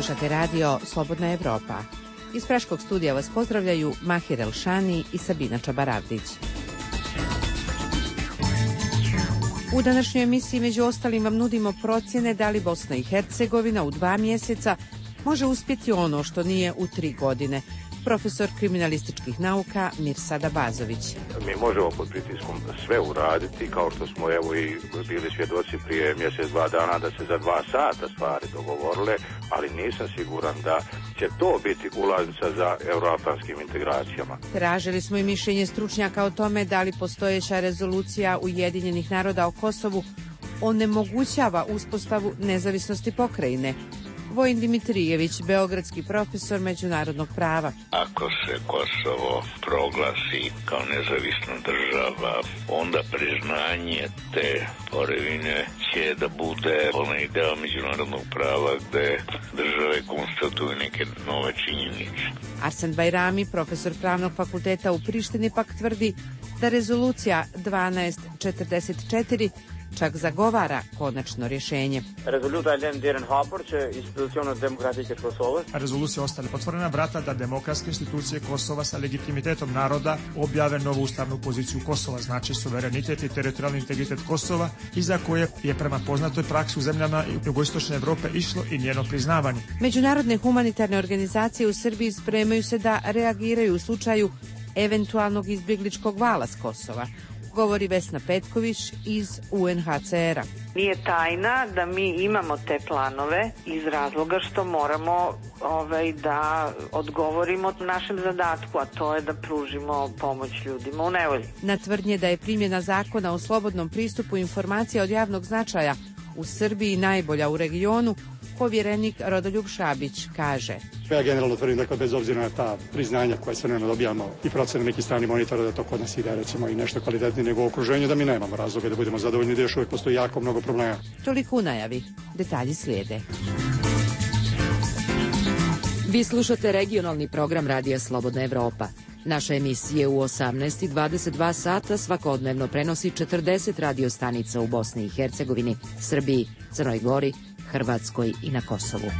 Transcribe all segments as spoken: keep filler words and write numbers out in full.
Slušate radio Slobodna Evropa. Iz Praškog studija vas pozdravljaju Mahir Elšani i Sabina Čabaravdić. U današnjoj emisiji među ostalim vam nudimo procjene da li Bosna i Hercegovina u dva mjeseca može uspjeti ono što nije u tri godine. Profesor kriminalističkih nauka Mirsad Abazović. Mi možemo pod pritiskom sve uraditi, kao što smo evo i bili svjedoci prije mjesec, dva dana da se za dva sata stvari dogovorile, ali nisam siguran da će to biti ulaznica za euroatlantskim integracijama. Tražili smo i mišljenje stručnjaka o tome da li postojeća rezolucija Ujedinjenih naroda o Kosovu onemogućava uspostavu nezavisnosti pokrajine. Vojin Dimitrijević, beogradski profesor međunarodnog prava. Ako se Kosovo proglasi kao nezavisna država, onda priznanje te tvorevine će da bude onaj deo međunarodnog prava gde države konstatuju neke nove činjenice. Arsen Bajrami, profesor pravnog fakulteta u Prištini, pak tvrdi da rezolucija dvanaest četrdeset četiri čak zagovara konačno rješenje. Rezolucija ostane otvorena vrata da demokratske institucije Kosova sa legitimitetom naroda objave novu ustavnu poziciju Kosova, znači suverenitet i teritorijalni integritet Kosova, iza koje je prema poznatoj praksi u zemljama jugoistočne Evrope išlo i njeno priznavanje. Međunarodne humanitarne organizacije u Srbiji spremaju se da reagiraju u slučaju eventualnog izbjegličkog vala s Kosova, govori Vesna Petković iz U N H C R-a. Nije tajna da mi imamo te planove iz razloga što moramo ovaj, da odgovorimo našem zadatku, a to je da pružimo pomoć ljudima u nevolji. Na tvrdnje da je primjena zakona o slobodnom pristupu informacija od javnog značaja u Srbiji najbolja u regionu, povjerenik Rodoljub Šabić kaže. Ja generalno tvrdim, dakle, bez obzira na ta priznanja koje sve vremena dobijamo i procene nekih stranih monitora, da to kod nas ide, recimo, i nešto kvalitetnije nego u okruženju, da mi nemamo razloga da budemo zadovoljni, da još uvijek postoji jako mnogo problema. Toliko u najavi. Detalji slijede. Vi slušate regionalni program Radija Slobodna Evropa. Naša emisija u osamnaest i dvadeset dva sata svakodnevno prenosi četrdeset radio stanica u Bosni i Hercegovini, Srbiji, Crnoj Gori, Hrvatskoj i na Kosovu.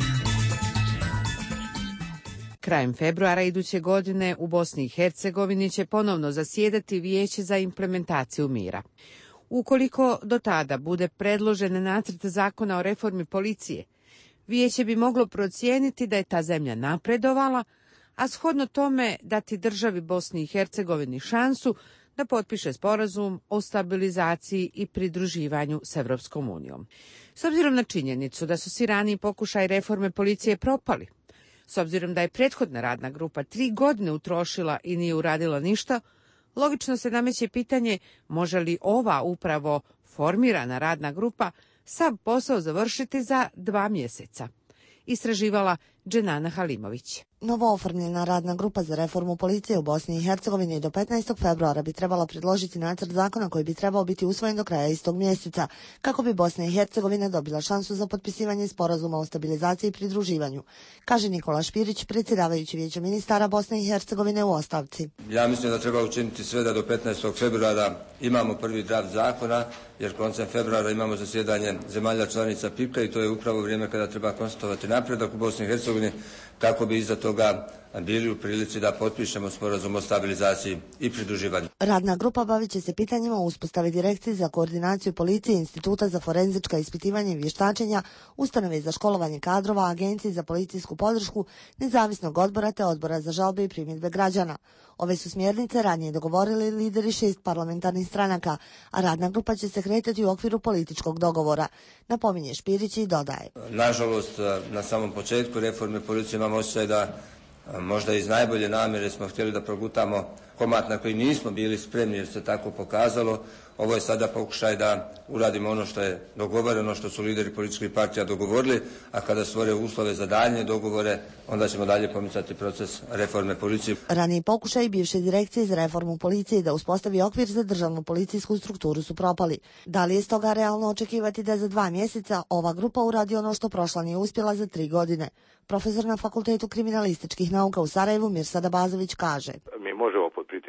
Krajem februara iduće godine u Bosni i Hercegovini će ponovno zasjedati Vijeće za implementaciju mira. Ukoliko do tada bude predložen nacrt zakona o reformi policije, Vijeće bi moglo procijeniti da je ta zemlja napredovala, a shodno tome dati državi Bosni i Hercegovini šansu da potpiše sporazum o stabilizaciji i pridruživanju s Evropskom unijom. S obzirom na činjenicu da su svi raniji pokušaj reforme policije propali, s obzirom da je prethodna radna grupa tri godine utrošila i nije uradila ništa, logično se nameće pitanje može li ova upravo formirana radna grupa sav posao završiti za dva mjeseca. Istraživala Dženana Halimović. Novo oformljena radna grupa za reformu policije u Bosni i Hercegovini do petnaestog februara bi trebala predložiti nacrt zakona koji bi trebao biti usvojen do kraja istog mjeseca, kako bi Bosna i Hercegovina dobila šansu za potpisivanje sporazuma o stabilizaciji i pridruživanju, kaže Nikola Špirić, predsjedavajući Vijeća ministara Bosne i Hercegovine u ostavci. Ja mislim da treba učiniti sve da do petnaestog februara imamo prvi draft zakona, jer koncem februara imamo zasjedanje zemalja članica P I P-a i to je upravo vrijeme kada treba konstatovati napredak u Bosni i Hercegovini, kako bi iza toga bili u prilici da potpišemo sporazum o stabilizaciji i pridruživanju. Radna grupa bavit će se pitanjima o uspostavi direkcije za koordinaciju policije, Instituta za forenzička ispitivanja i vještačenja, Ustanove za školovanje kadrova, Agencije za policijsku podršku, Nezavisnog odbora te Odbora za žalbe i primjedbe građana. Ove su smjernice ranije dogovorili lideri šest parlamentarnih stranaka, a radna grupa će se kretati u okviru političkog dogovora, napominje Špirić i dodaje. Nažalost, na samom početku reforme policije imamo osjećaj da možda iz najbolje namjere smo htjeli da progutamo komad na koji nismo bili spremni jer se tako pokazalo. Ovo je sada pokušaj da uradimo ono što je dogovoreno, što su lideri političkih partija dogovorili, a kada stvore uslove za daljnje dogovore, onda ćemo dalje pomicati proces reforme policije. Raniji pokušaj bivše direkcije za reformu policije da uspostavi okvir za državnu policijsku strukturu su propali. Da li je stoga realno očekivati da za dva mjeseca ova grupa uradi ono što prošla nije uspjela za tri godine? Profesor na Fakultetu kriminalističkih nauka u Sarajevu Mirsad Abazović kaže. Mi možemo pod pritiskom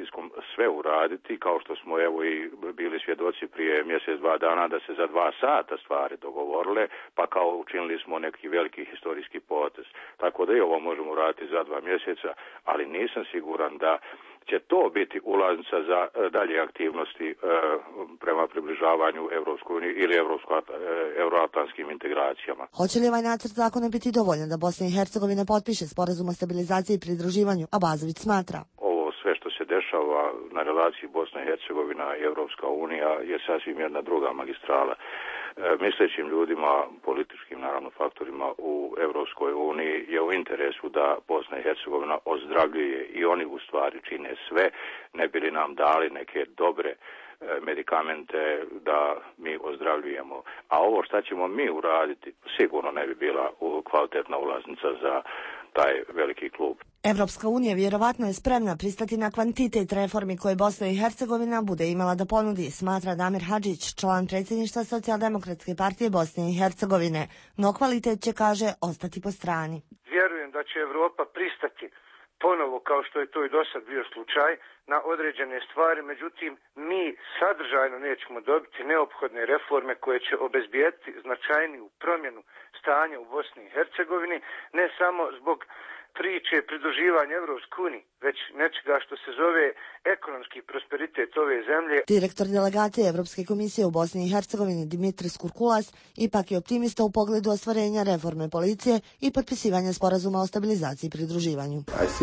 sve uraditi, kao što smo evo i bili svjedoci prije mjesec, dva dana, da se za dva sata stvari dogovorile, pa kao učinili smo neki veliki historijski potez. Tako da i ovo možemo uraditi za dva mjeseca, ali nisam siguran da će to biti ulaznica za dalje aktivnosti e, prema približavanju Evropskoj uniji ili evropsko, e, euroatlantskim integracijama. Hoće li ovaj nacrt zakona biti dovoljan da Bosna i Hercegovina potpiše sporazum o stabilizaciji i pridruživanju, a Bazović smatra? Ovo sve što se dešava na relaciji Bosna i Hercegovina i Evropska unija je sasvim jedna druga magistrala. Mislećim ljudima, političkim naravno faktorima u Evropskoj uniji je u interesu da Bosna i Hercegovina ozdravljuje i oni u stvari čine sve, ne bi li nam dali neke dobre medikamente da mi ozdravljujemo. A ovo šta ćemo mi uraditi sigurno ne bi bila kvalitetna ulaznica za taj veliki klub. Evropska unija vjerovatno je spremna pristati na kvantitet reformi koje Bosna i Hercegovina bude imala da ponudi, smatra Damir Hadžić, član predsjedništva Socijaldemokratske partije Bosne i Hercegovine. No kvalitet će, kaže, ostati po strani. Vjerujem da će Evropa pristati ponovo, kao što je to i do sad bio slučaj, na određene stvari, međutim mi sadržajno nećemo dobiti neophodne reforme koje će obezbijediti značajniju promjenu stanja u Bosni i Hercegovini, ne samo zbog priče pridruživanja Evropskoj uniji, već nečega što se zove ekonomski prosperitet ove zemlje. Direktor delegacije Evropske komisije u Bosni i Hercegovini Dimitris Kurkulas ipak je optimista u pogledu ostvarenja reforme policije i potpisivanja sporazuma o stabilizaciji i pridruživanju.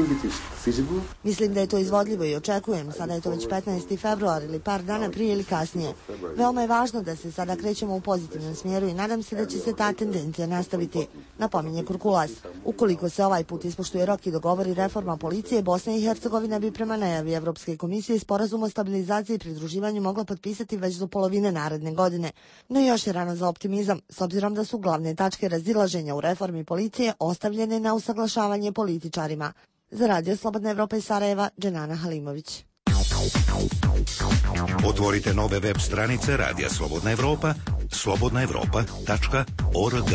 Mislim da je to izvodljivo i očekujem, sada je to već petnaesti februar ili par dana prije ili kasnije. Veoma je važno da se sada krećemo u pozitivnom smjeru i nadam se da će se ta tendencija nastaviti, napominje Kurkulas. Ukoliko se ovaj put ispoštuje rok i dogovori reforma policije, Bosna i Hercegovina bi prema najavi Evropske komisije sporazum o stabilizaciji i pridruživanju mogla potpisati već do polovine naredne godine. No još je rano za optimizam, s obzirom da su glavne tačke razilaženja u reformi policije ostavljene na usaglašavanje političarima. Za Radio Slobodna Evropa iz Sarajeva, Dženana Halimović. Otvorite nove web stranice Radija Slobodna Evropa, slobodna evropa tačka org.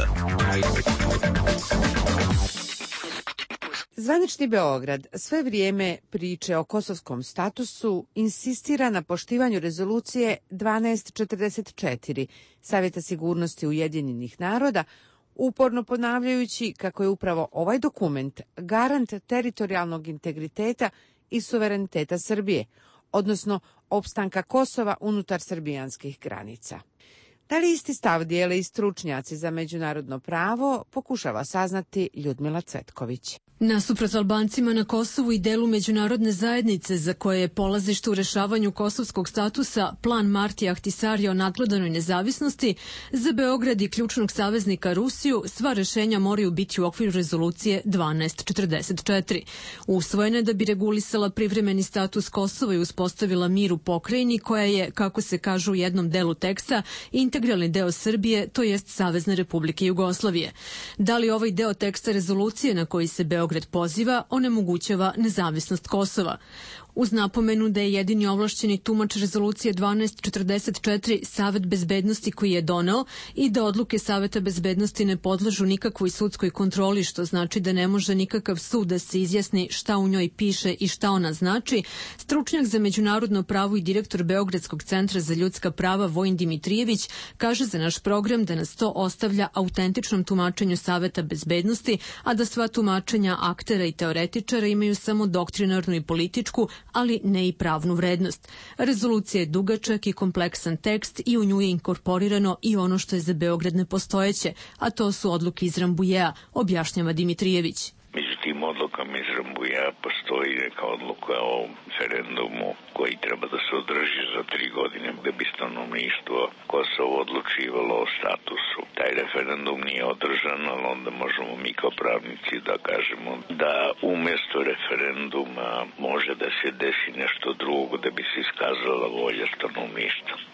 Zvanični Beograd sve vrijeme priče o kosovskom statusu insistira na poštivanju rezolucije dvanaest četrdeset četiri Savjeta sigurnosti Ujedinjenih naroda, uporno ponavljajući kako je upravo ovaj dokument garant teritorijalnog integriteta i suvereniteta Srbije, odnosno opstanka Kosova unutar srbijanskih granica. Da li isti stav dijele i stručnjaci za međunarodno pravo, pokušava saznati Ljudmila Cvetković. Nasuprot Albancima na Kosovu i delu međunarodne zajednice za koje je polazište u rešavanju kosovskog statusa plan Martija Ahtisarija o nadgledanoj nezavisnosti, za Beograd i ključnog saveznika Rusiju sva rešenja moraju biti u okviru rezolucije dvanaest četrdeset četiri. Usvojena je da bi regulisala privremeni status Kosova i uspostavila mir u pokrajini koja je, kako se kaže u jednom delu teksta, integralni deo Srbije, to jest Savezne Republike Jugoslavije. Da li ovaj deo teksta rezolucije na koji se Beograd poziva onemogućava nezavisnost Kosova? Uz napomenu da je jedini ovlašćeni tumač rezolucije dvanaest četrdeset četiri Savet bezbednosti koji je doneo i da odluke Saveta bezbednosti ne podležu nikakvoj sudskoj kontroli, što znači da ne može nikakav sud da se izjasni šta u njoj piše i šta ona znači, stručnjak za međunarodno pravo i direktor Beogradskog centra za ljudska prava Vojin Dimitrijević kaže za naš program da nas to ostavlja autentičnom tumačenju Saveta bezbednosti, a da sva tumačenja aktera i teoretičara imaju samo doktrinarnu i političku, ali ne i pravnu vrednost. Rezolucija je dugačak i kompleksan tekst i u nju je inkorporirano i ono što je za Beograd nepostojeće, a to su odluke iz Rambujea, objašnjava Dimitrijević. Među tim odlukama iz Rambujea postoji neka odluka o referendumu koji treba da se održi za tri godine gde bi stanovništvo Kosovo odlučivalo o statusu. Taj referendum nije održan, ali onda možemo mi kao pravnici da kažemo da umjesto referenduma može da se desi nešto drugo da bi se iskazala volja stanovništva.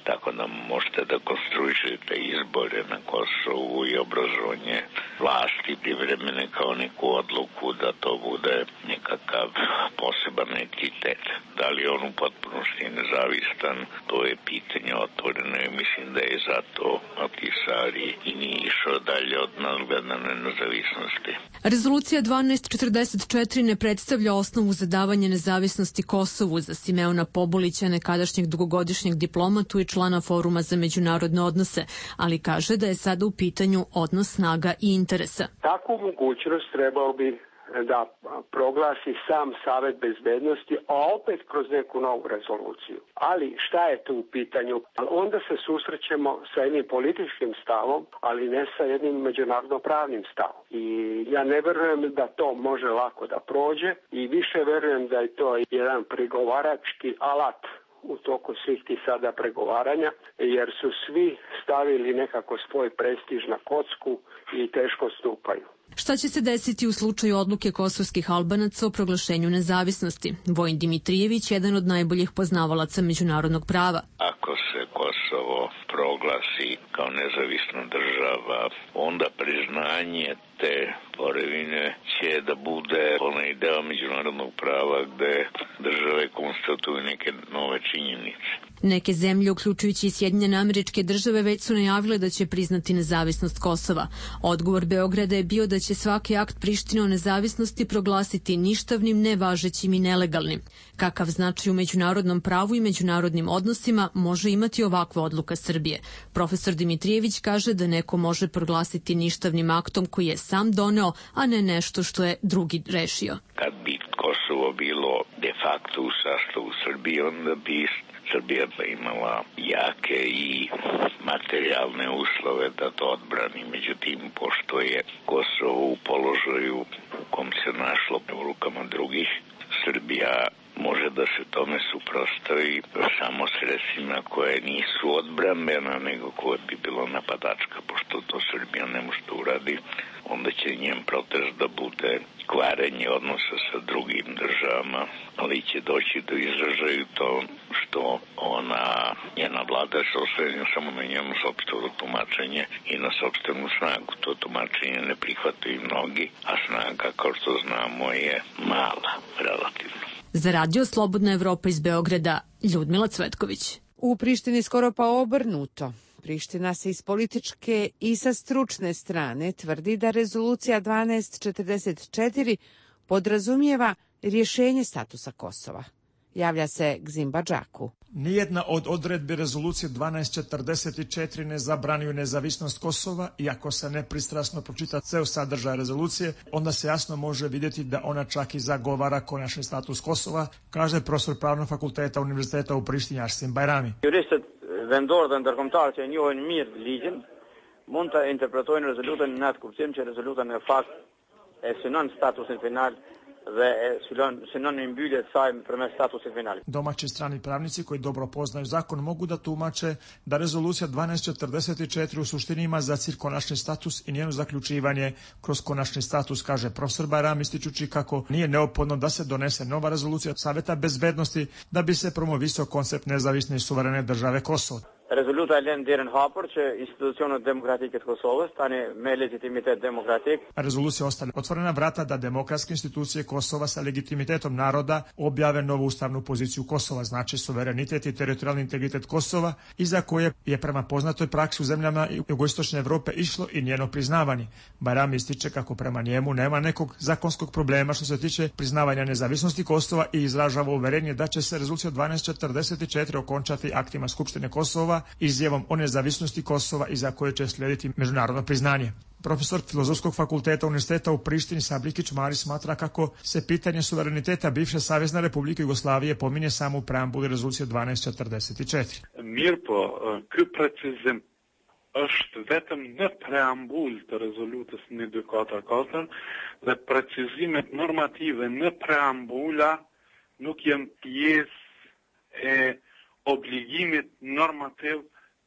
tako da možete da konstruišete izbore na Kosovu i obrazovanje vlasti privremene kao neku odluku da to bude nekakav poseban entitet. Da li on u potpunosti nezavistan, to je pitanje otvoreno i mislim da je zato Ahtisari i nije išao dalje od nadgledane nezavisnosti. Rezolucija dvanaest četrdeset četiri ne predstavlja osnovu za davanje nezavisnosti Kosovu za Simeona Pobulića, nekadašnjeg dugogodišnjeg diplomatu i člana Foruma za međunarodne odnose, ali kaže da je sada u pitanju odnos snaga i interesa. Takvu mogućnost trebao bi da proglasi sam Savet bezbednosti, a opet kroz neku novu rezoluciju. Ali šta je tu u pitanju? Onda se susrećemo sa jednim političkim stavom, ali ne sa jednim međunarodno-pravnim stavom. I ja ne verujem da to može lako da prođe i više verujem da je to jedan pregovarački alat u toku svih tih sada pregovaranja, jer su svi stavili nekako svoj prestiž na kocku i teško stupaju. Šta će se desiti u slučaju odluke kosovskih Albanaca o proglašenju nezavisnosti? Vojin Dimitrijević, jedan od najboljih poznavalaca međunarodnog prava. Ako se Kosovo proglasi kao nezavisna država, onda priznanje te tvorevine će da bude onaj deo međunarodnog prava gde države konstatuju neke nove činjenice. Neke zemlje, uključujući i Sjedinjene Američke Države, već su najavile da će priznati nezavisnost Kosova. Odgovor Beograda je bio da će svaki akt Prištine o nezavisnosti proglasiti ništavnim, nevažećim i nelegalnim. Kakav značaj u međunarodnom pravu i međunarodnim odnosima može imati ovakva odluka Srbije? Profesor Dimitrijević kaže da neko može proglasiti ništavnim aktom koji je sam doneo, a ne nešto što je drugi rešio. Kad bi Kosovo bilo de facto u sastavu Srbije, onda bi Srbija imala jake i materijalne uslove da to odbrani. Međutim, pošto je Kosovo u položaju u kom se našlo u rukama drugih, Srbija može da se tome suprotstavi samo sredstvima koje nisu odbrambena, nego koje bi bilo napadačka. Pošto to Srbija ne može da uradi, onda će njen protest da bude kvarenje odnosa sa drugim državama, ali će doći do izražaju to što ona, njena vlada se osvrnja samo na njeno sopstveno tumačenje i na sopstvenu snagu. To tumačenje ne prihvataju mnogi, a snaga, kao što znamo, je mala, relativno. Za radio Slobodna Evropa iz Beograda, Ljudmila Cvetković. U Prištini skoro pa obrnuto. Priština se iz političke i sa stručne strane tvrdi da rezolucija dvanaest četrdeset četiri podrazumijeva rješenje statusa Kosova. Javlja se Gzim Badžaku. Nijedna od odredbi rezolucije dvanaest četrdeset četiri ne zabranjuju nezavisnost Kosova, i ako se nepristrasno pročita ceo sadržaj rezolucije, onda se jasno može vidjeti da ona čak i zagovara konačni status Kosova, kaže profesor Pravnog fakulteta Univerziteta u Prištini Arsim Bajrami. Juristët vendor dhe ndërkombëtar që e njohin mirë ligjin mund ta interpretojnë rezolutën në atë kuptim që rezoluta në fakt e synon statusin final dhe e synon mbyllje të saj përmes statusit final. Domaći strani pravnici koji dobro poznaju zakon mogu da tumače da rezolucija dvanaest četrdeset četiri u suštini ima za cilj konačni status i njeno zaključivanje kroz konačni status, kaže profesor Bajram, ističući kako nije neophodno da se donese nova rezolucija Saveta bezbednosti da bi se promovisao koncept nezavisne i suverene države Kosovo. Rezoluta e lën derën hapur që institucionet demokratike të Kosovës tani me legitimitet demokratik. Rezolucija ostavlja otvorena vrata da demokratske institucije Kosova sa legitimitetom naroda objave novu ustavnu poziciju Kosova, znači suverenitet i teritorijalni integritet Kosova, iza koje je prema poznatoj praksi u zemljama jugoistočne Evrope išlo i njeno priznavanje. Bajram ističe kako prema njemu nema nekog zakonskog problema što se tiče priznavanja nezavisnosti Kosova i izražava uverenje da će se rezolucija dvanaest četrdeset četiri okončati aktima Skupštine Kosova, izjavom o nezavisnosti Kosova iza koje će slijediti međunarodno priznanje. Profesor Filozofskog fakulteta Univerziteta u Prištini Sablikić Mari smatra kako se pitanje suvereniteta bivše Savezne Republike Jugoslavije pominje samo u preambuli rezolucije dvanaest četrdeset četiri. Mirë po, ky precizim është vetëm në preambul të rezolutës një dy katër katër dhe precizimet normative në preambula nuk janë pjesë e obligimit normativ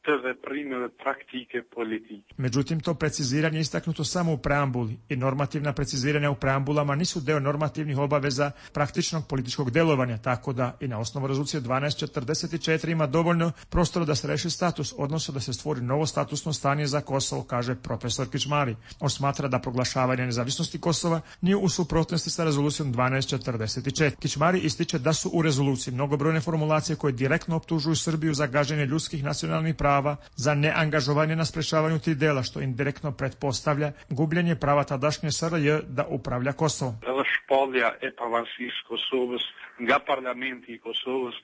te reprimeve praktike politike. Međutim, to preciziranje je istaknuto samo u preambuli i normativna preciziranja u preambulama nisu deo normativnih obaveza praktičnog političkog delovanja, tako da i na osnovu rezolucije dvanaest četrdeset četiri ima dovoljno prostora da se reši status, odnosno da se stvori novo statusno stanje za Kosovo, kaže profesor Kičmari. On smatra da proglašavanje nezavisnosti Kosova nije u suprotnosti sa rezolucijom dvanaest četrdeset četiri. Kičmari ističe da su u rezoluciji mnogobrojne formulacije koje direktno optužuju Srbiju za gaženje ljudskih nacionalnih prava, za neangažovanje na sprečavanju tih dela, što indirektno pretpostavlja gubljenje prava tadašnje S R J da upravlja Kosovom. Spolja epavansis Kosovos, nga parlamenti Kosovos,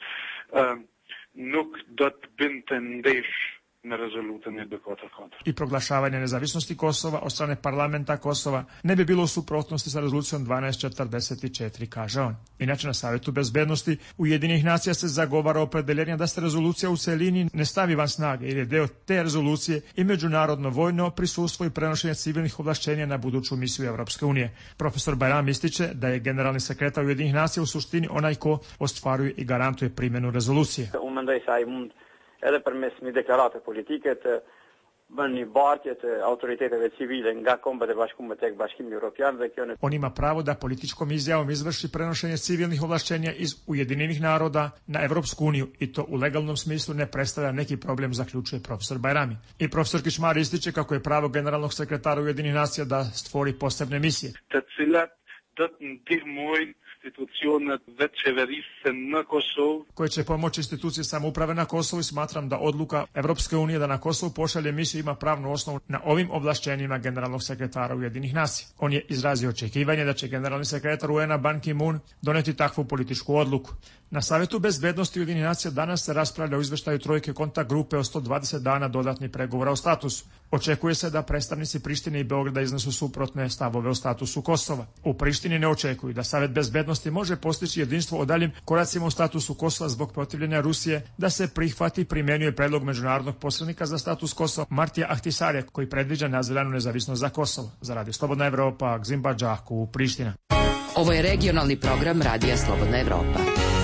nuk do të binte ndesh në rezolutën e dy katër katër. I proglašavanje nezavisnosti Kosova od strane parlamenta Kosova ne bi bilo u suprotnosti sa rezolucijom dvanaest četrdeset četiri, kaže on. Inače, na Savjetu bezbednosti Ujedinjenih nacija se zagovara opredeljenje da se rezolucija u celini ne stavi van snage, jer je deo te rezolucije i međunarodno vojno prisustvo i prenošenje civilnih ovlašćenja na buduću misiju Evropske unije. Profesor Bajram ističe da je generalni sekretar Ujedinjenih nacija u suštini onaj ko ostvaruje i garantuje primjenu rezolucije. Edhe përmes një deklarate politike të bën një bartje të autoriteteve civile nga Kombët e Bashkuar tek Bashkimi Evropian dhe kjo ne... On ima pravo da političkom izjavom izvrši prenošenje civilnih ovlašćenja iz Ujedinjenih naroda na Evropsku uniju i to u legalnom smislu ne predstavlja neki problem, zaključuje profesor Bajrami. I profesor Kičmari ističe kako je pravo generalnog sekretara Ujedinjenih nacija da stvori posebne misije. Të cilat do të ndihmojnë institucionet dhe qeverisë në Kosovë, koje će pomoći institucije samouprave na Kosovu i smatram da odluka Evropske unije da na Kosovu pošalje misiju ima pravnu osnovu na ovim ovlašćenjima generalnog sekretara Ujedinjenih nacija. On je izrazio očekivanje da će generalni sekretar U N-a Ban Ki-moon doneti takvu političku odluku. Na Savjetu bezbednosti Ujedinjenih nacija danas se raspravlja o izveštaju trojke kontakt grupe o sto dvadeset dana dodatnih pregovora o statusu. Očekuje se da predstavnici Prištine i Beograda iznesu suprotne stavove o statusu Kosova. U Prištini ne očekuju da Savet bezbednosti može postići jedinstvo o daljim koracima u statusu Kosova zbog protivljenja Rusije, da se prihvati i primjenjuje predlog međunarodnog posrednika za status Kosova Martija Ahtisarija, koji predviđa naziljanu nezavisnost za Kosovo. Za Radio Slobodna Evropa, Gzimba Džaku, Priština. Ovo je regionalni program Radija Slobodna Evropa.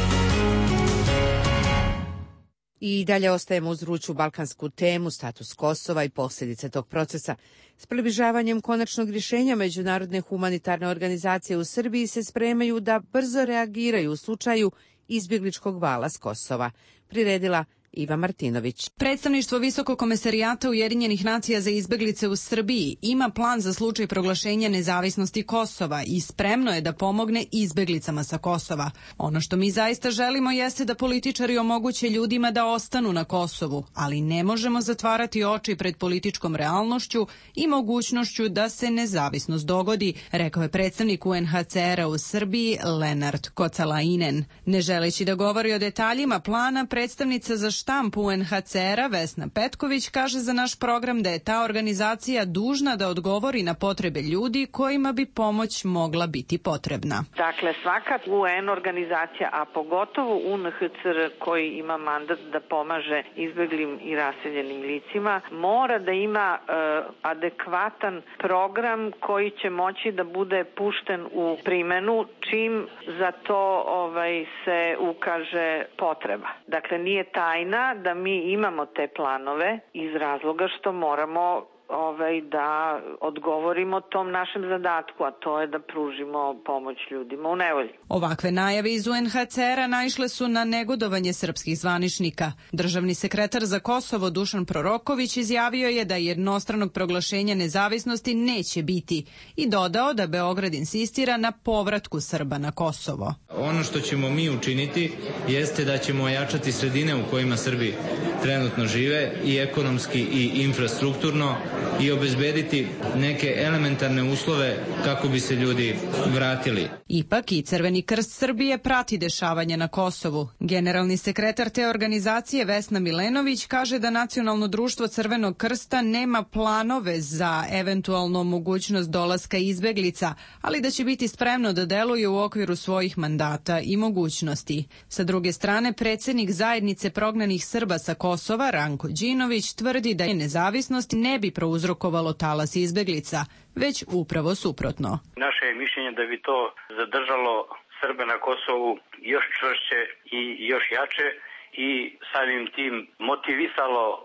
I dalje ostajemo uz vruću balkansku temu, status Kosova i posljedice tog procesa. S približavanjem konačnog rješenja međunarodne humanitarne organizacije u Srbiji se spremaju da brzo reagiraju u slučaju izbjegličkog vala s Kosova. Priredila Iva Martinović. Predstavništvo Visokog komesarijata Ujedinjenih nacija za izbjeglice u Srbiji ima plan za slučaj proglašenja nezavisnosti Kosova i spremno je da pomogne izbjeglicama sa Kosova. Ono što mi zaista želimo jeste da političari omoguće ljudima da ostanu na Kosovu, ali ne možemo zatvarati oči pred političkom realnošću i mogućnošću da se nezavisnost dogodi, rekao je predstavnik U N H C R-a u Srbiji Lenart Kocalainen. Ne želeći da govori o detaljima plana, predstavnica za štampu U N H C R-a Vesna Petković kaže za naš program da je ta organizacija dužna da odgovori na potrebe ljudi kojima bi pomoć mogla biti potrebna. Dakle, svaka U N organizacija, a pogotovo U N H C R koji ima mandat da pomaže izbeglim i raseljenim licima, mora da ima e, adekvatan program koji će moći da bude pušten u primjenu čim za to ovaj, se ukaže potreba. Dakle, nije tajna da mi imamo te planove iz razloga što moramo ovaj, da odgovorimo tom našem zadatku, a to je da pružimo pomoć ljudima u nevolji. Ovakve najave iz U N H C R-a naišle su na negodovanje srpskih zvaničnika. Državni sekretar za Kosovo Dušan Proroković izjavio je da jednostranog proglašenja nezavisnosti neće biti i dodao da Beograd insistira na povratku Srba na Kosovo. Ono što ćemo mi učiniti jeste da ćemo ojačati sredine u kojima Srbi trenutno žive i ekonomski i infrastrukturno i obezbediti neke elementarne uslove kako bi se ljudi vratili. Ipak i Crveni krst Srbije prati dešavanja na Kosovu. Generalni sekretar te organizacije Vesna Milenović kaže da Nacionalno društvo Crvenog krsta nema planove za eventualno mogućnost dolaska izbeglica, ali da će biti spremno da deluje u okviru svojih mandata i mogućnosti. Sa druge strane, predsjednik zajednice prognanih Srba sa Kosova, Ranko Đinović, tvrdi da je nezavisnost ne bi prouzrokovalo talas izbeglica, već upravo suprotno. Naše je mišljenje da bi to zadržalo Srbe na Kosovu još čvršće i još jače i samim tim motivisalo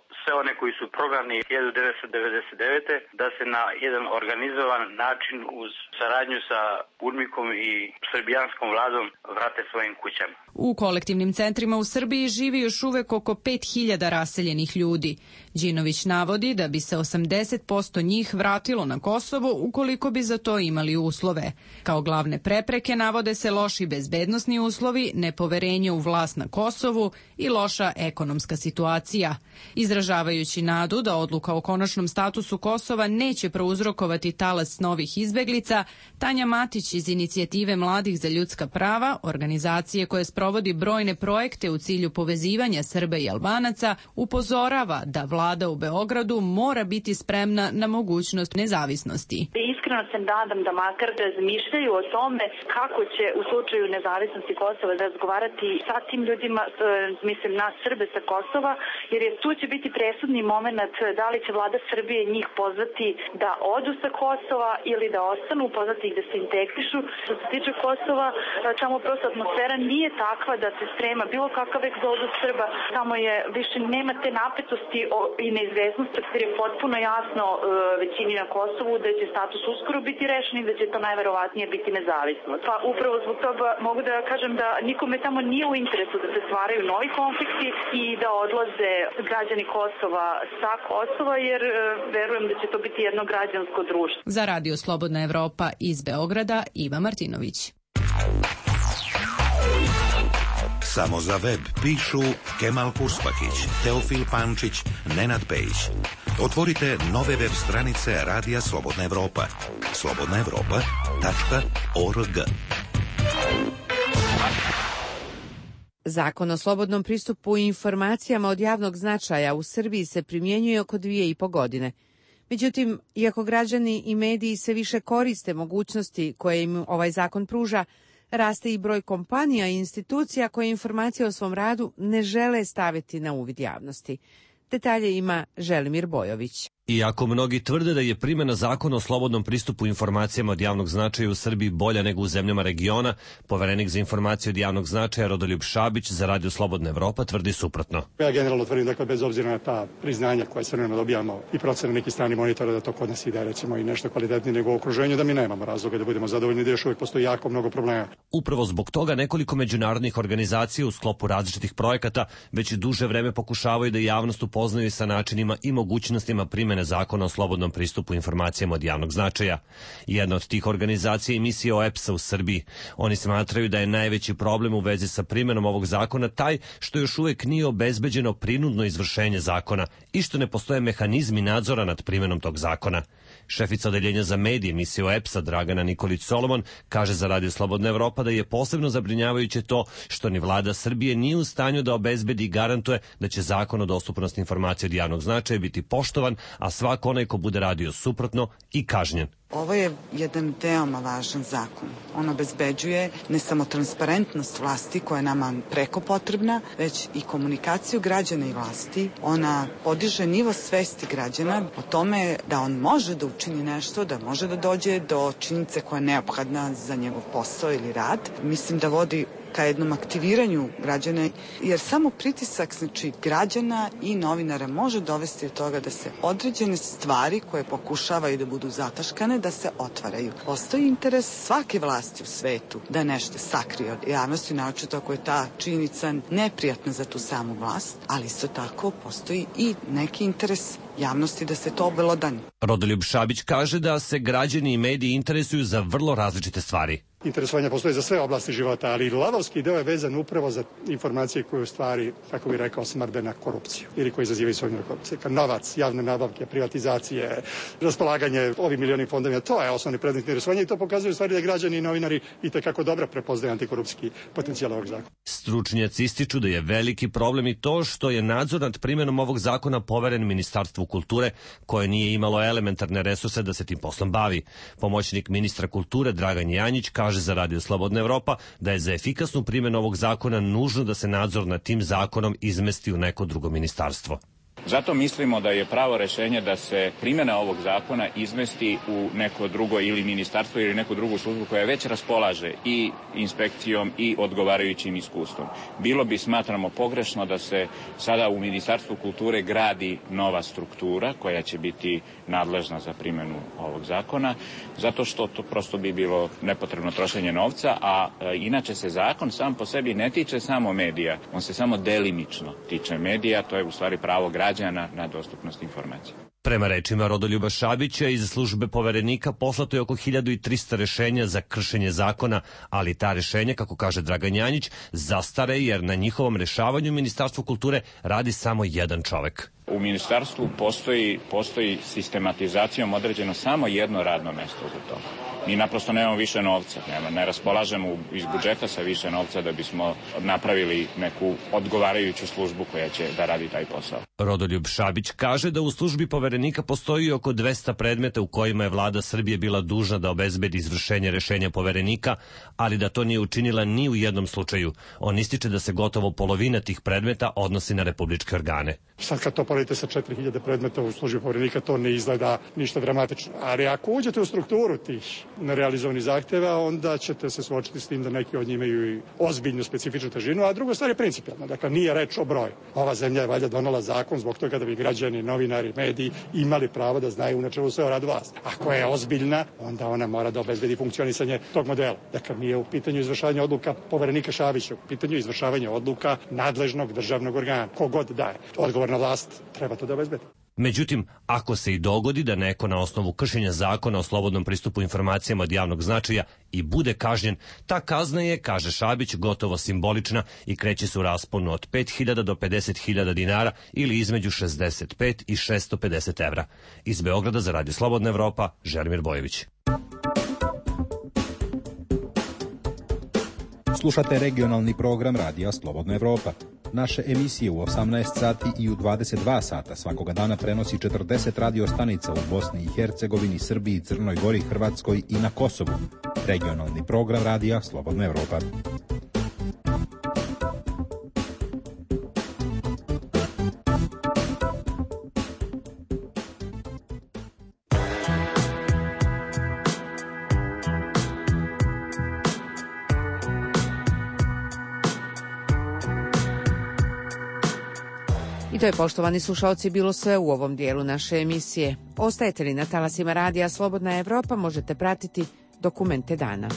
sve one koji su prognani hiljadu devetsto devedeset devete da se na jedan organizovan način uz saradnju sa UNMIK-om i srbijanskom vladom vrate svojim kućama. U kolektivnim centrima u Srbiji živi još uvek oko pet hiljada raseljenih ljudi. Đinović navodi da bi se osamdeset posto njih vratilo na Kosovo ukoliko bi za to imali uslove. Kao glavne prepreke navode se loši bezbednosni uslovi, nepoverenje u vlast na Kosovu i loša ekonomska situacija. Izražavajući nadu da odluka o konačnom statusu Kosova neće prouzrokovati talas novih izbeglica, Tanja Matić iz Inicijative mladih za ljudska prava, organizacije koje sprovodi brojne projekte u cilju povezivanja Srba i Albanaca, upozorava da vlada u Beogradu mora biti spremna na mogućnost nezavisnosti. Iskreno se nadam da makar razmišljaju o tome kako će u slučaju nezavisnosti Kosova razgovarati sa tim ljudima, mislim na Srbe sa Kosova, jer je tu će biti presudni moment da li će vlada Srbije njih pozvati da odu sa Kosova ili da ostanu, pozvati ih da se integrišu. Što se tiče Kosova, tamo prosto atmosfera nije takva da se sprema bilo kakav egzodus Srba, tamo je više nema te napetosti i neizvesnosti, jer je potpuno jasno većini na Kosovu da će status uskoro biti rešen i da će to najverovatnije biti nezavisno. Pa upravo zbog toga mogu da kažem da nikome tamo nije u interesu da se stvaraju novi konflikti i da odlaze građani Kosova sa Kosova, jer verujem da će to biti jedno građansko društvo. Za Radio Slobodna Evropa iz Beograda, Iva Martinović. Samo za web pišu Kemal Kuspahić, Teofil Pančić, Nenad Pejić. Otvorite nove web stranice Radija Slobodna Evropa. slobodna evropa tačka org. Zakon o slobodnom pristupu informacijama od javnog značaja u Srbiji se primjenjuje oko dvije i po godine. Međutim, iako građani i mediji sve više koriste mogućnosti koje im ovaj zakon pruža, raste i broj kompanija i institucija koje informacije o svom radu ne žele staviti na uvid javnosti. Detalje ima Želimir Bojović. Iako mnogi tvrde da je primjena zakona o slobodnom pristupu informacijama od javnog značaja u Srbiji bolja nego u zemljama regiona, poverenik za informacije od javnog značaja Rodoljub Šabić za Radio Slobodna Evropa tvrdi suprotno. Ja generalno tvrdim, dakle, bez obzira na ta priznanja koje sve vremena dobijamo i procene nekih strani monitora da to kod nas ide, recimo, i nešto kvalitetnije nego u okruženju, da mi nemamo razloga da budemo zadovoljni, da još uvijek postoji jako mnogo problema. Upravo zbog toga nekoliko međunarodnih organizacija u sklopu različitih projekata već duže vreme pokušavaju da javnost upoznaju sa načinima i mogućnostima primjene zakona o slobodnom pristupu informacijama od javnog značaja. Jedna od tih organizacija je misija O E P S-a u Srbiji. Oni smatraju da je najveći problem u vezi sa primjenom ovog zakona taj što još uvijek nije obezbeđeno prinudno izvršenje zakona i što ne postoje mehanizmi nadzora nad primjenom tog zakona. Šefica odeljenja za medije misije O E P S-a Dragana Nikolić Solomon kaže za Radio Slobodna Evropa da je posebno zabrinjavajuće to što ni vlada Srbije nije u stanju da obezbedi i garantuje da će zakon o dostupnosti informacija od javnog značaja biti poštovan, a svako onaj ko bude radio suprotno i kažnjen. Ovo je jedan veoma važan zakon. On obezbeđuje ne samo transparentnost vlasti koja je nama preko potrebna, već i komunikaciju građana i vlasti. Ona podiže nivo svesti građana o tome da on može da učini nešto, da može da dođe do činjenice koja je neophodna za njegov posao ili rad. Mislim da vodi ka jednom aktiviranju građana, jer samo pritisak, znači, građana i novinara može dovesti do toga da se određene stvari koje pokušavaju da budu zataškane, da se otvaraju. Postoji interes svake vlasti u svetu da nešto sakrije od javnosti, naročito ako je ta činjenica neprijatna za tu samu vlast, ali isto tako postoji i neki interes javnosti da se to obelodani. Rodoljub Šabić kaže da se građani i mediji interesuju za vrlo različite stvari. Interesovanja postoje za sve oblasti života, ali lavovski deo je vezan upravo za informacije koje u stvari, kako bih rekao, smrde na korupciju ili koji izazivaju svoju korupciju. Novac, javne nabavke, privatizacije, raspolaganje ovim milionim fondovima, to je osnovni predmet interesovanja i to pokazuje u stvari da građani i novinari i tekako dobro prepoznaju antikorupcijski potencijal ovog zakona. Stručnjaci ističu da je veliki problem i to što je nadzor nad primjenom ovog zakona poveren Ministarstvu kulture, koje nije imalo elementarne resurse da se tim poslom bavi. Pomoćnik ministra kulture Dragan Janjić kaže za Radio Slobodna Evropa da je za efikasnu primjenu ovog zakona nužno da se nadzor nad tim zakonom izmesti u neko drugo ministarstvo. Zato mislimo da je pravo rešenje da se primjena ovog zakona izmesti u neko drugo ili ministarstvo ili neku drugu službu koja već raspolaže i inspekcijom i odgovarajućim iskustvom. Bilo bi, smatramo, pogrešno da se sada u Ministarstvu kulture gradi nova struktura koja će biti nadležna za primjenu ovog zakona, zato što to prosto bi bilo nepotrebno trošenje novca, a e, inače se zakon sam po sebi ne tiče samo medija, on se samo delimično tiče medija, to je u stvari pravo građana na dostupnost informacija. Prema rečima Rodoljuba Šabića, iz službe poverenika poslato je oko hiljadu trista rešenja za kršenje zakona, ali ta rešenja, kako kaže Dragan Janjić, zastare jer na njihovom rešavanju Ministarstvo kulture radi samo jedan čovek. U ministarstvu postoji, postoji sistematizacijom određeno samo jedno radno mesto za to. Mi naprosto nemamo više novca, nema, ne raspolažemo iz budžeta sa više novca da bismo napravili neku odgovarajuću službu koja će da radi taj posao. Rodoljub Šabić kaže da u službi poverenika postoji oko dvesta predmeta u kojima je vlada Srbije bila dužna da obezbedi izvršenje rešenja poverenika, ali da to nije učinila ni u jednom slučaju. On ističe da se gotovo polovina tih predmeta odnosi na republičke organe. Sad kad to poredite sa četiri hiljade predmeta u službi poverenika, to ne izgleda ništa dramatično. Ali ako uđete u strukturu tih nerealizovanih zahteva, onda ćete se suočiti s tim da neki od njih imaju i ozbiljnu specifičnu težinu, a druga stvar je principijalna. Dakle, nije reč o broju. Ova zemlja je valjda donela zakon zbog toga da bi građani, novinari, mediji imali pravo da znaju u načelu sve o radu vlasti. Ako je ozbiljna, onda ona mora da obezbedi funkcionisanje tog modela. Dakle, nije u pitanju izvršavanja odluka poverenika Šabića, u pitanju izvršavanja odluka nadležnog državnog organa. Kogod daje odgovorna vlast, treba to da obezbedi. Međutim, ako se i dogodi da neko na osnovu kršenja zakona o slobodnom pristupu informacijama od javnog značaja i bude kažnjen, ta kazna je, kaže Šabić, gotovo simbolična i kreće se u rasponu od pet hiljada do pedeset hiljada dinara ili između šezdeset pet i šesto pedeset evra. Iz Beograda za Radio Slobodna Evropa, Želimir Bojević. Slušate regionalni program Radija Slobodna Evropa. Naše emisije u osamnaest sati i u dvadeset dva sata svakoga dana prenosi četrdeset radio stanica u Bosni i Hercegovini, Srbiji, Crnoj Gori, Hrvatskoj i na Kosovu. Regionalni program Radija Slobodna Evropa. I to je, poštovani slušalci, bilo sve u ovom dijelu naše emisije. Ostajete li na talasima Radija Slobodna Evropa, možete pratiti dokumente dana.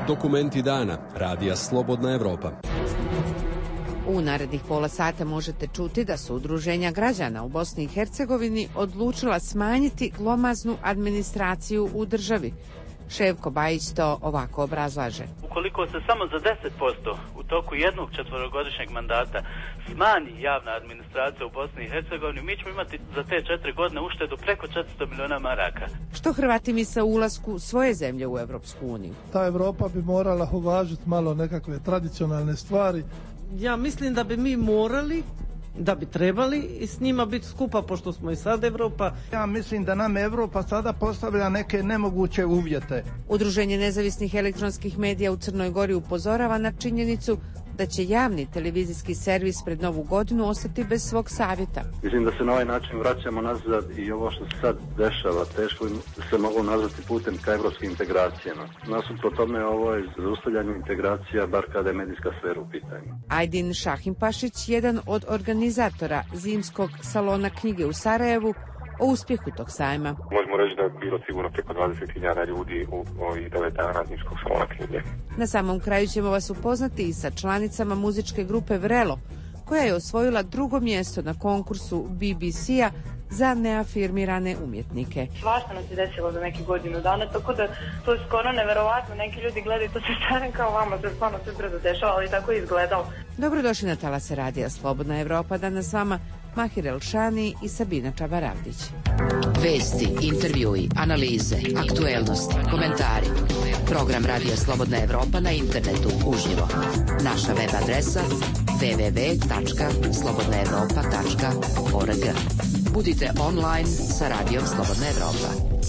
Dokumenti dana Radija Slobodna Evropa. U narednih pola sata možete čuti da su udruženja građana u Bosni i Hercegovini odlučila smanjiti glomaznu administraciju u državi. Ševko Bajić to ovako obrazlaže. Ukoliko se samo za deset posto u toku jednog četvorogodišnjeg mandata smanji javna administracija u Bosni i Hercegovini, mi ćemo imati za te četiri godine uštedu preko četiristo miliona maraka. Što Hrvati misle o ulasku svoje zemlje u Evropsku uniju? Ta Evropa bi morala uvažiti malo nekakve tradicionalne stvari. Ja mislim da bi mi morali, da bi trebali i s njima biti skupa, pošto smo i sad Evropa. Ja mislim da nam Evropa sada postavlja neke nemoguće uvjete. Udruženje nezavisnih elektronskih medija u Crnoj Gori upozorava na činjenicu da će javni televizijski servis pred Novu godinu ostati bez svog savjeta. Mislim da se na ovaj način vraćamo nazad i ovo što se sad dešava teško se moglo nazvati putem ka evropskim integracijama. Nasuprot tome ovo je zaustavljanje integracija, bar kada je medijska sfera u pitanju. Ajdin Šahimpašić, jedan od organizatora zimskog salona knjige u Sarajevu, o uspjehu tog sajma. Možemo reći da je bilo sigurno preko dvadeset hiljada ljudi u ovih devet dana zimskog salona knjige. Na samom kraju ćemo vas upoznati i sa članicama muzičke grupe Vrelo, koja je osvojila drugo mjesto na konkursu B B C-a za neafirmirane umjetnike. Svašta nam se desilo za neki godinu dana, tako da to je skoro neverovatno. Neki ljudi gledaju to se stane kao vama, se stvarno sve brzo dešava, ali tako je izgledalo. Dobrodošli na talase Radija Slobodna Evropa, danas s vama Mahir Elšani i Sabina Čabaravić. Vesti, intervjui, analize, aktuelnosti, komentari. Program Radija Slobodna Evropa na internetu uživo. Naša web adresa w w w tačka slobodna evropa tačka org. Budite online sa Radijom Slobodna Evropa.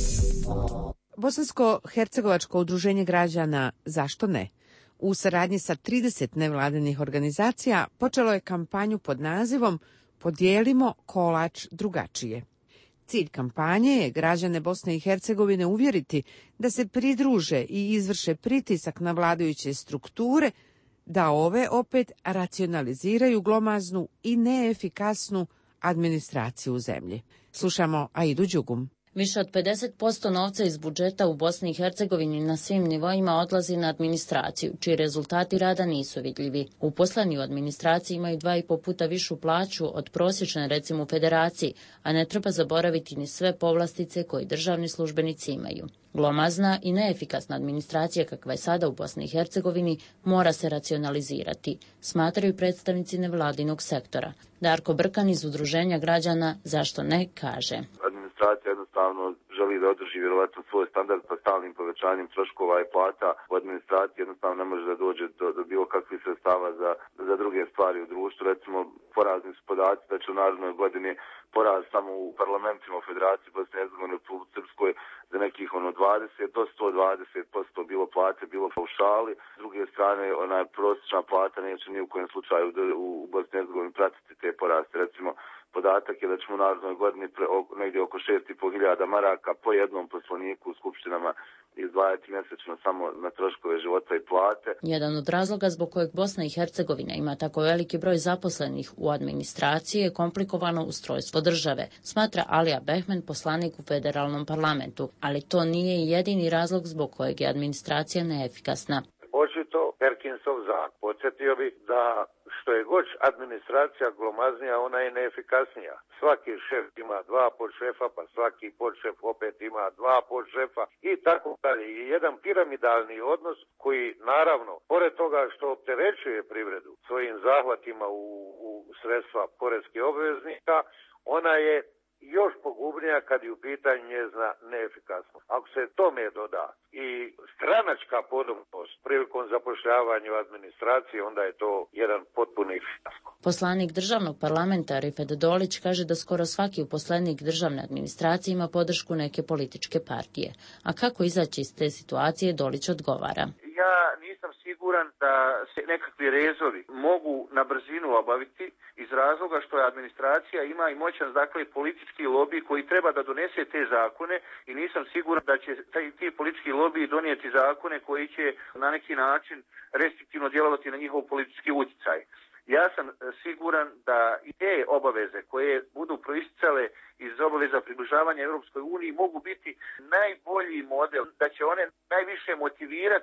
Bosansko-hercegovačko udruženje građana Zašto ne? U saradnji sa trideset nevladinih organizacija počelo je kampanju pod nazivom Podijelimo kolač drugačije. Cilj kampanje je građane Bosne i Hercegovine uvjeriti da se pridruže i izvrše pritisak na vladajuće strukture, da ove opet racionaliziraju glomaznu i neefikasnu administraciju u zemlji. Slušamo Aidu Đugum. Više od pedeset posto novca iz budžeta u Bosni i Hercegovini na svim nivoima odlazi na administraciju, čiji rezultati rada nisu vidljivi. Uposleni u administraciji imaju dva i po puta višu plaću od prosječne, recimo u federaciji, a ne treba zaboraviti ni sve povlastice koje državni službenici imaju. Glomazna i neefikasna administracija kakva je sada u Bosni i Hercegovini mora se racionalizirati, smatraju predstavnici nevladinog sektora. Darko Brkan iz Udruženja građana Zašto ne kaže. Administracija jednostavno želi da održi vjerovatno svoj standard pa stalnim povećanjem troškova i plata u administraciji jednostavno ne može da dođe do, do bilo kakvih sredstava za, za druge stvari u društvu. Recimo, porazni su podaci da će u narednoj godini poraz samo u parlamentima u Federaciji Bosne i Hercegovine u Srpskoj za nekih ono dvadeset do sto dvadeset posto bilo plate, bilo paušali. S druge strane, ona prosječna plata neće ni u kojem slučaju u, u Bosni i Hercegovini pratiti te poraste. Recimo, podatak je da ćemo u narednoj godini pre, o, negdje oko šest i pol hiljada maraka po jednom poslaniku u skupštinama izdvajati mjesečno samo na troškove života i plate. Jedan od razloga zbog kojeg Bosna i Hercegovina ima tako veliki broj zaposlenih u administraciji je komplikovano ustrojstvo države, smatra Alija Behmen, poslanik u federalnom parlamentu, ali to nije jedini razlog zbog kojeg je administracija neefikasna. Očito Perkinsov zakon. Podsjetio bi da što je god administracija glomaznija, ona je neefikasnija. Svaki šef ima dva podšefa, pa svaki podšef opet ima dva podšefa i tako dalje. I jedan piramidalni odnos koji naravno, pored toga što opterećuje privredu svojim zahvatima u, u sredstva poreskih obveznika, ona je još pogubnija kad je u pitanju njezina neefikasnost. Ako se tome doda i stranačka podobnost prilikom zapošljavanja u administraciji, onda je to jedan potpuni fijasko. Poslanik državnog parlamenta Rifet Dolić kaže da skoro svaki uposlenik državne administracije ima podršku neke političke partije. A kako izaći iz te situacije, Dolić odgovara. Ja nisam siguran da se nekakvi rezovi mogu na brzinu obaviti iz razloga što je administracija ima i moćan dakle politički lobi koji treba da donese te zakone i nisam siguran da će taj, ti politički lobi donijeti zakone koji će na neki način restriktivno djelovati na njihov politički utjecaj. Ja sam siguran da i te obaveze koje budu proisticale iz obaveza približavanja Europskoj uniji mogu biti najbolji model, da će one najviše motivirati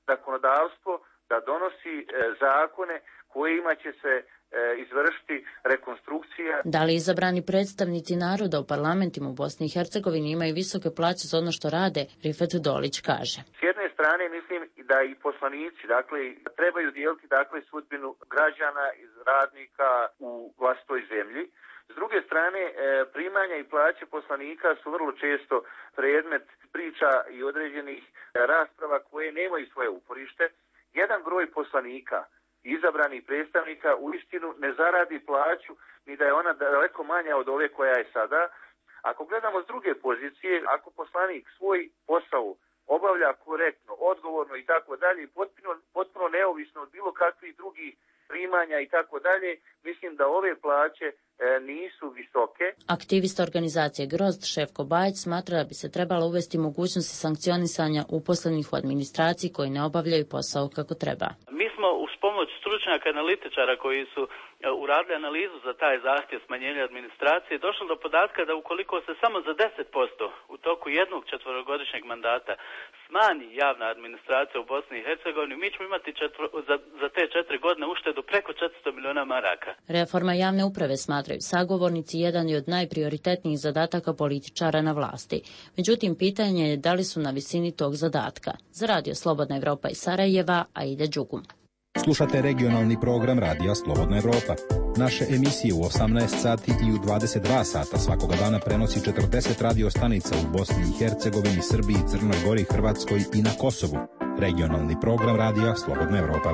zakonodavstvo da donosi e, zakone kojima će se e, izvršiti rekonstrukcija. Da li izabrani predstavnici naroda u parlamentima u Bosni i Hercegovini imaju visoke plaće za ono što rade, Rifet Dolić kaže. S jedne strane mislim da i poslanici, dakle, trebaju dijeliti dakle sudbinu građana i radnika u vlastitoj zemlji. S druge strane, primanja i plaće poslanika su vrlo često predmet priča i određenih rasprava koje nemaju svoje uporište. Jedan broj poslanika, izabranih predstavnika, uistinu ne zaradi plaću ni da je ona daleko manja od ove koja je sada. Ako gledamo s druge pozicije, ako poslanik svoj posao obavlja korektno, odgovorno i tako dalje, potpuno, potpuno neovisno od bilo kakvih drugih primanja i tako dalje, mislim da ove plaće e, nisu visoke. Aktivista organizacije Grozd Šefko Bajić smatra da bi se trebalo uvesti mogućnosti sankcionisanja uposlenih u administraciji koji ne obavljaju posao kako treba. Mi smo uz pomoć stručnjaka analitičara koji su uradili analizu za taj zahtjev smanjenja administracije došli do podatka da ukoliko se samo za deset posto u toku jednog četvorogodišnjeg mandata smanji javna administracija u Bosni i Hercegovini, mi ćemo imati četvr, za, za te četiri godine uštedu preko četiristo miliona maraka. Reforma javne uprave smatraju sagovornici jedan je od najprioritetnijih zadataka političara na vlasti. Međutim, pitanje je da li su na visini tog zadatka. Za Radio Slobodna Evropa iz Sarajeva, Aida Đugum. Slušate regionalni program Radija Slobodna Evropa. Naše emisije u osamnaest sati i u dvadeset dva sata svakoga dana prenosi četrdeset radio stanica u Bosni i Hercegovini, Srbiji, Crnoj Gori, Hrvatskoj i na Kosovu. Regionalni program Radija Slobodna Evropa.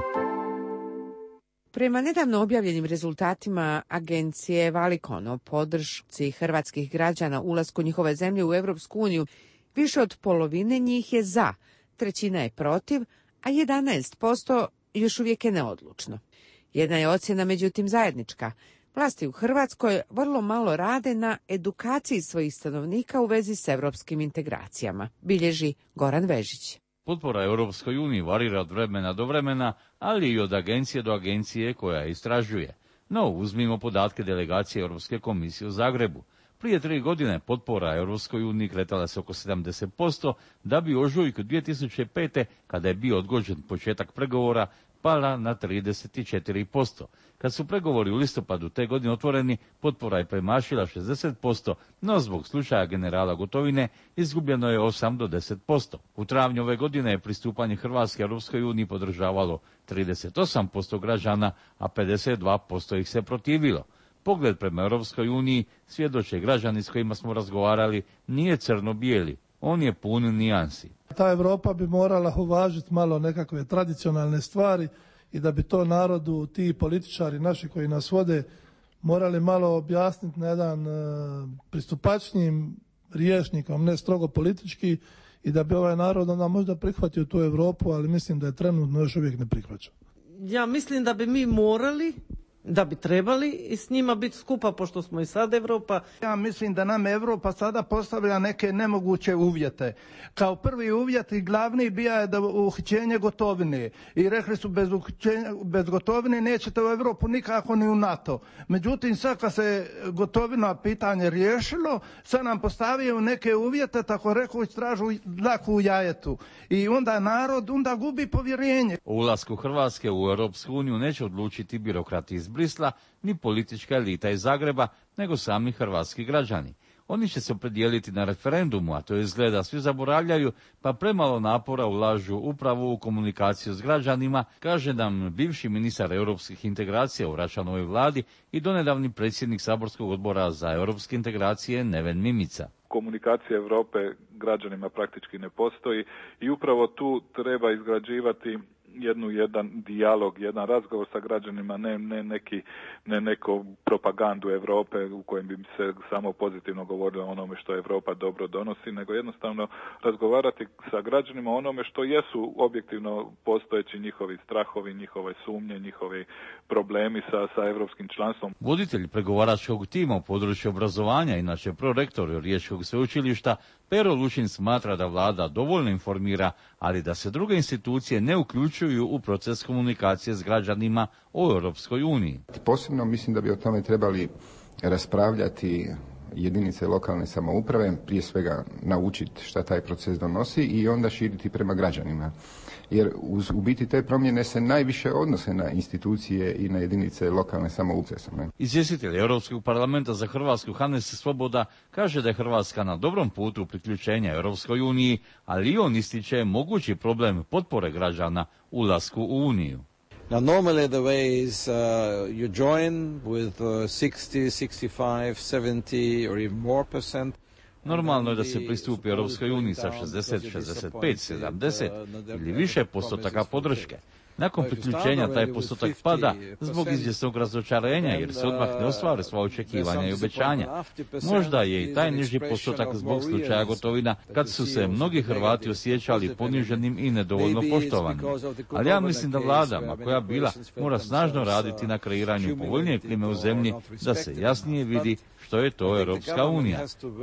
Prema nedavno objavljenim rezultatima agencije Valikon o podršci hrvatskih građana ulasku njihove zemlje u Evropsku uniju, više od polovine njih je za, trećina je protiv, a jedanaest posto još uvijek je neodlučno. Jedna je ocjena međutim zajednička. Vlasti u Hrvatskoj vrlo malo rade na edukaciji svojih stanovnika u vezi s evropskim integracijama, bilježi Goran Vežić. Potpora Europskoj uniji varira od vremena do vremena, ali i od agencije do agencije koja istražuje. No, uzmimo podatke delegacije Europske komisije u Zagrebu. Prije tri godine potpora Europskoj uniji kretala se oko sedamdeset posto, da bi u ožujku dvije tisuće pete, kada je bio odgođen početak pregovora, pala na trideset četiri posto. Kad su pregovori u listopadu te godine otvoreni, potpora je premašila šezdeset posto, no zbog slučaja generala Gotovine izgubljeno je osam do deset posto. U travnju ove godine je pristupanje Hrvatske Europskoj uniji podržavalo trideset osam posto građana, a pedeset dva posto ih se protivilo. Pogled prema Europskoj uniji, svjedoče građani s kojima smo razgovarali, nije crno-bijeli, on je pun nijansi. Ta Europa bi morala uvažiti malo nekakve tradicionalne stvari i da bi to narodu, ti političari naši koji nas vode, morali malo objasniti na jedan uh, pristupačnijim rječnikom, ne strogo politički, i da bi ovaj narod onda možda prihvatio tu Europu, ali mislim da je trenutno još uvijek ne prihvaća. Ja mislim da bi mi morali, da bi trebali i s njima biti skupa, pošto smo i sad Evropa. Ja mislim da nam Evropa sada postavlja neke nemoguće uvjete. Kao prvi uvjet i glavni bija je da uhićenje Gotovine. I rekli su bez, uhićenja, bez Gotovine nećete u Evropu nikako ni u NATO. Međutim, sad kad se Gotovina pitanje riješilo, sad nam postavio neke uvjete, tako rekao, stražu dlaku u jajetu. I onda narod onda gubi povjerenje. O ulasku Hrvatske u Europsku uniju neće odlučiti birokrati iz Brisla, ni politička elita iz Zagreba, nego sami hrvatski građani. Oni će se opredijeliti na referendumu, a to izgleda svi zaboravljaju, pa premalo napora ulažu upravo u komunikaciju s građanima, kaže nam bivši ministar europskih integracija u Račanovoj vladi i donedavni predsjednik saborskog odbora za europske integracije Neven Mimica. Komunikacija Europe građanima praktički ne postoji i upravo tu treba izgrađivati jednu jedan dijalog, jedan razgovor sa građanima, ne, ne neki ne neko propagandu Europe u kojem bi se samo pozitivno govorilo o onome što Europa dobro donosi, nego jednostavno razgovarati sa građanima o onome što jesu objektivno postojeći njihovi strahovi, njihove sumnje, njihovi problemi sa sa europskim članstvom. Voditelj pregovaračkog tima u području obrazovanja, inače prorektor Riječkog sveučilišta, Pero Lučin smatra da vlada dovoljno informira, ali da se druge institucije ne uključuju u proces komunikacije s građanima o Europskoj uniji. Posebno mislim da bi o tome trebali raspravljati jedinice lokalne samouprave, prije svega naučiti šta taj proces donosi i onda širiti prema građanima. Jer uz, u biti te promjene se najviše odnose na institucije i na jedinice lokalne samouprave. Izvjestitelj Europskog parlamenta za Hrvatsku Hannes Svoboda kaže da je Hrvatska na dobrom putu priključenja Europskoj uniji, ali on ističe mogući problem potpore građana ulasku u Uniju. Now, normally the way is uh, you join with uh, sixty, sixty-five, seventy or even more percent. Normalno je da se pristupi Europskoj uniji sa šezdeset, šezdeset pet, sedamdeset ili više postotaka podrške. Nakon priključenja taj postotak pada zbog izvjesnog razočarenja jer se odmah ne ostvare sva očekivanja i obećanja. Možda je i taj niži postotak zbog slučaja Gotovina kad su se mnogi Hrvati osjećali poniženim i nedovoljno poštovanim. Ali ja mislim da vlada, ma koja bila, mora snažno raditi na kreiranju povoljnije klime u zemlji da se jasnije vidi što je to Europska unija.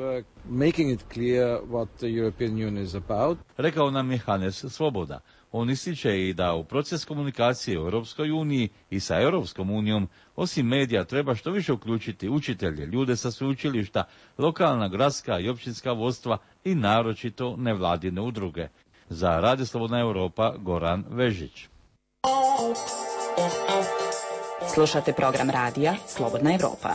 Rekao nam je Hannes Svoboda. On ističe i da u proces komunikacije u Europskoj uniji i sa Europskom unijom, osim medija, treba što više uključiti učitelje, ljude sa sveučilišta, lokalna, gradska i općinska vodstva i naročito nevladine udruge. Za Radio Slobodna Europa, Goran Vežić. Slušate program radija Slobodna Europa.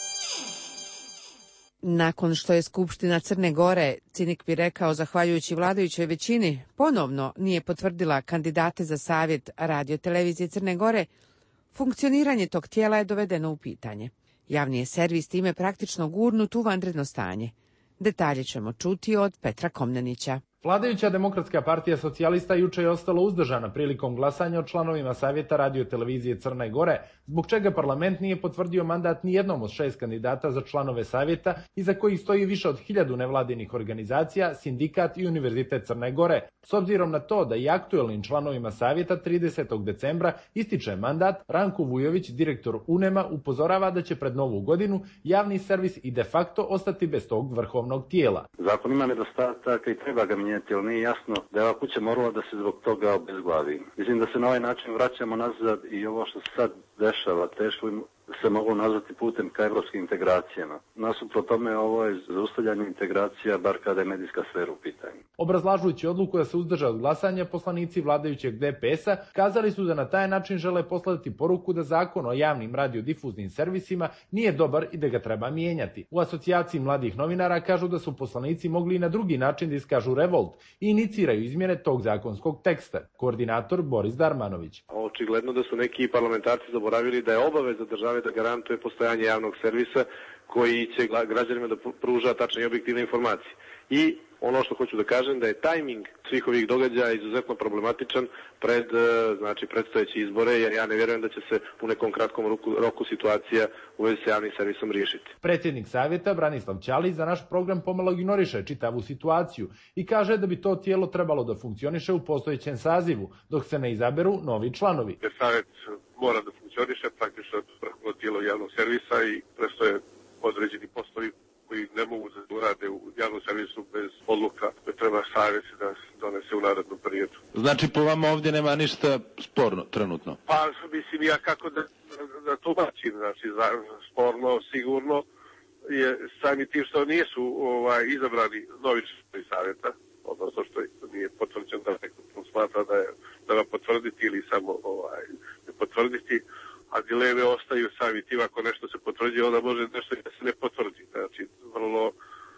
Nakon što je Skupština Crne Gore, cinik bi rekao zahvaljujući vladajućoj većini, ponovno nije potvrdila kandidate za savjet radiotelevizije Crne Gore, funkcioniranje tog tijela je dovedeno u pitanje. Javni je servis time praktično gurnut u vanredno stanje. Detalje ćemo čuti od Petra Komnenića. Vladajuća Demokratska partija socijalista juče je ostala uzdržana prilikom glasanja o članovima savjeta radiotelevizije Crne Gore, zbog čega parlament nije potvrdio mandat ni jednom od šest kandidata za članove savjeta, iza kojih stoji više od hiljadu nevladinih organizacija, sindikat i Univerzitet Crne Gore, s obzirom na to da i aktuelnim članovima savjeta tridesetog decembra ističe mandat. Ranko Vujović, direktor UNEM-a, upozorava da će pred novu godinu javni servis i de facto ostati bez tog vrhovnog tijela. Zakon ima nedostataka i treba ga mijenjati, ali nije jasno da je ova kuća morala da se zbog toga obezglavi. Mislim da se na ovaj način vraćamo nazad i ovo što se sad dešava teško se moglo nazvati putem ka evropskim integracijama. Nasuprot tome ovo je zaustavljanje integracija, bar kada je medijska sfera u pitanju. Obrazlažujući odluku da se uzdrže od glasanja, poslanici vladajućeg D P S-a kazali su da na taj način žele poslati poruku da zakon o javnim radiodifuznim servisima nije dobar i da ga treba mijenjati. U asocijaciji mladih novinara kažu da su poslanici mogli i na drugi način da iskažu revolt i iniciraju izmjene tog zakonskog teksta. Koordinator Boris Darmanović. Očigledno da su neki parlamentarci zaboravili da je obaveza države da garantuje postojanje javnog servisa koji će građanima da pruža tačne i objektivne informacije. I ono što hoću da kažem da je tajming svih ovih događaja izuzetno problematičan pred znači predstojeće izbore, jer ja ne vjerujem da će se u nekom kratkom roku, roku situacija u vezi sa javnim servisom riješiti. Predsjednik savjeta Branislav Ćalić za naš program pomalo ignoriše čitavu situaciju i kaže da bi to tijelo trebalo da funkcioniše u postojećem sazivu dok se ne izaberu novi članovi. Jer savjet mora da funkcioniše, praktično vrhovno tijelo javnog servisa i prestoje određeni poslovi koji ne mogu da urade u javnom servisu bez odluka koje treba savjet da donese u narednom periodu. Znači po vama ovdje nema ništa sporno trenutno? Pa mislim ja kako da, da to bačim, znači za, sporno sigurno je sami tim što nisu ovaj, izabrani novi članovi savjeta, odnosno što nije potvrđeno da neko smatra da je da ga potvrditi ili samo ovaj, ne potvrditi, a dileme ostaju sami tim, ako nešto se potvrđuje, onda može nešto da se ne potvrdi. Znači, vrlo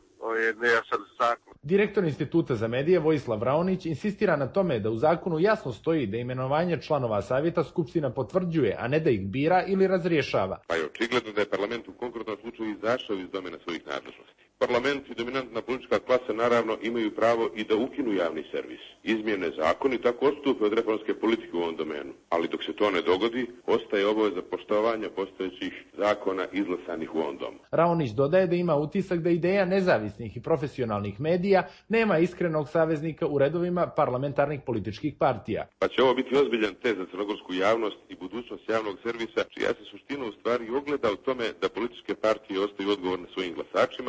je nejasan zakon. Direktor Instituta za medije Vojislav Raonić insistira na tome da u zakonu jasno stoji da imenovanje članova savjeta Skupština potvrđuje, a ne da ih bira ili razrješava. Pa je očigledno da je parlament u konkretnom slučaju izašao iz domena svojih nadležnosti. Parlament i dominantna politička klasa naravno imaju pravo i da ukinu javni servis. Izmjene zakoni tako odstupe od reformske politike u ovom domenu. Ali dok se to ne dogodi, ostaje obaveza poštovanja postojećih zakona izglasanih u ovom domu. Raonić dodaje da ima utisak da ideja nezavisnih i profesionalnih medija nema iskrenog saveznika u redovima parlamentarnih političkih partija. Pa će ovo biti ozbiljan test za crnogorsku javnost i budućnost javnog servisa, čija se suština u stvari ogleda u tome da političke partije ostaju odgovorne svojim glasačima, a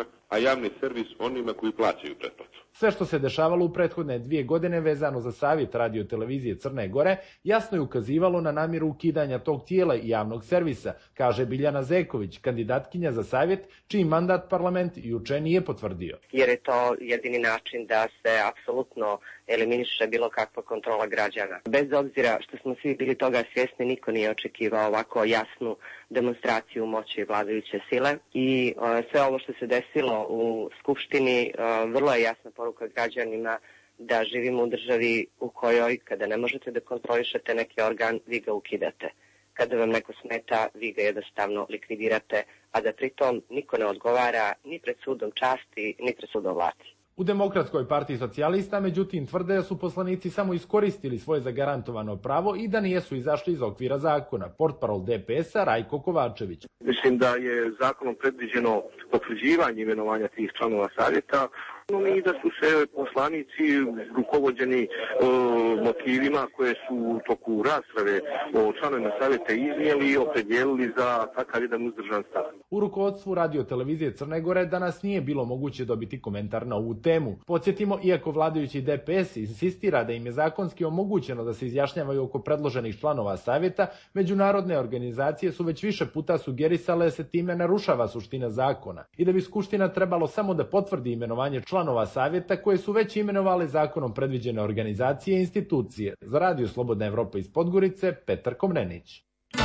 javni servis onima koji plaćaju pretplatu. Sve što se dešavalo u prethodne dvije godine vezano za savjet radio televizije Crne Gore jasno je ukazivalo na namjeru ukidanja tog tijela i javnog servisa, kaže Biljana Zeković, kandidatkinja za savjet, čiji mandat parlament juče nije potvrdio. Jer je to jedini način da se apsolutno eliminiše bilo kakva kontrola građana. Bez obzira što smo svi bili toga svjesni, niko nije očekivao ovako jasnu demonstraciju moći vladajuće sile i uh, sve ovo što se desilo u Skupštini uh, vrlo je jasna poruka građanima da živimo u državi u kojoj kada ne možete da kontrolišete neki organ, vi ga ukidate. Kada vam neko smeta, vi ga jednostavno likvidirate, a da pritom niko ne odgovara ni pred sudom časti, ni pred sudom vlasti. U Demokratskoj partiji socijalista, međutim, tvrde da su poslanici samo iskoristili svoje zagarantovano pravo i da nijesu izašli iz okvira zakona. Portparol D P S-a Rajko Kovačević. Mislim da je zakonom predviđeno potvrđivanje imenovanja tih članova savjeta, no i da su se poslanici rukovođeni e, motivima koje su u toku rasprave o članovima savjeta iznijeli i opredijelili za takav jedan uzdržan stav. U rukovodstvu radio televizije Crne Gore danas nije bilo moguće dobiti komentar na ovu temu. Podsjetimo, iako vladajući D P S insistira da im je zakonski omogućeno da se izjašnjavaju oko predloženih članova savjeta, međunarodne organizacije su već više puta sugerisale da se time narušava suština zakona i da bi Skupština trebalo samo da potvrdi imenovanje članova savjeta koje su već imenovali zakonom predviđene organizacije i institucije. Za Radio Slobodna Evropa iz Podgorice, Petar Komnenić.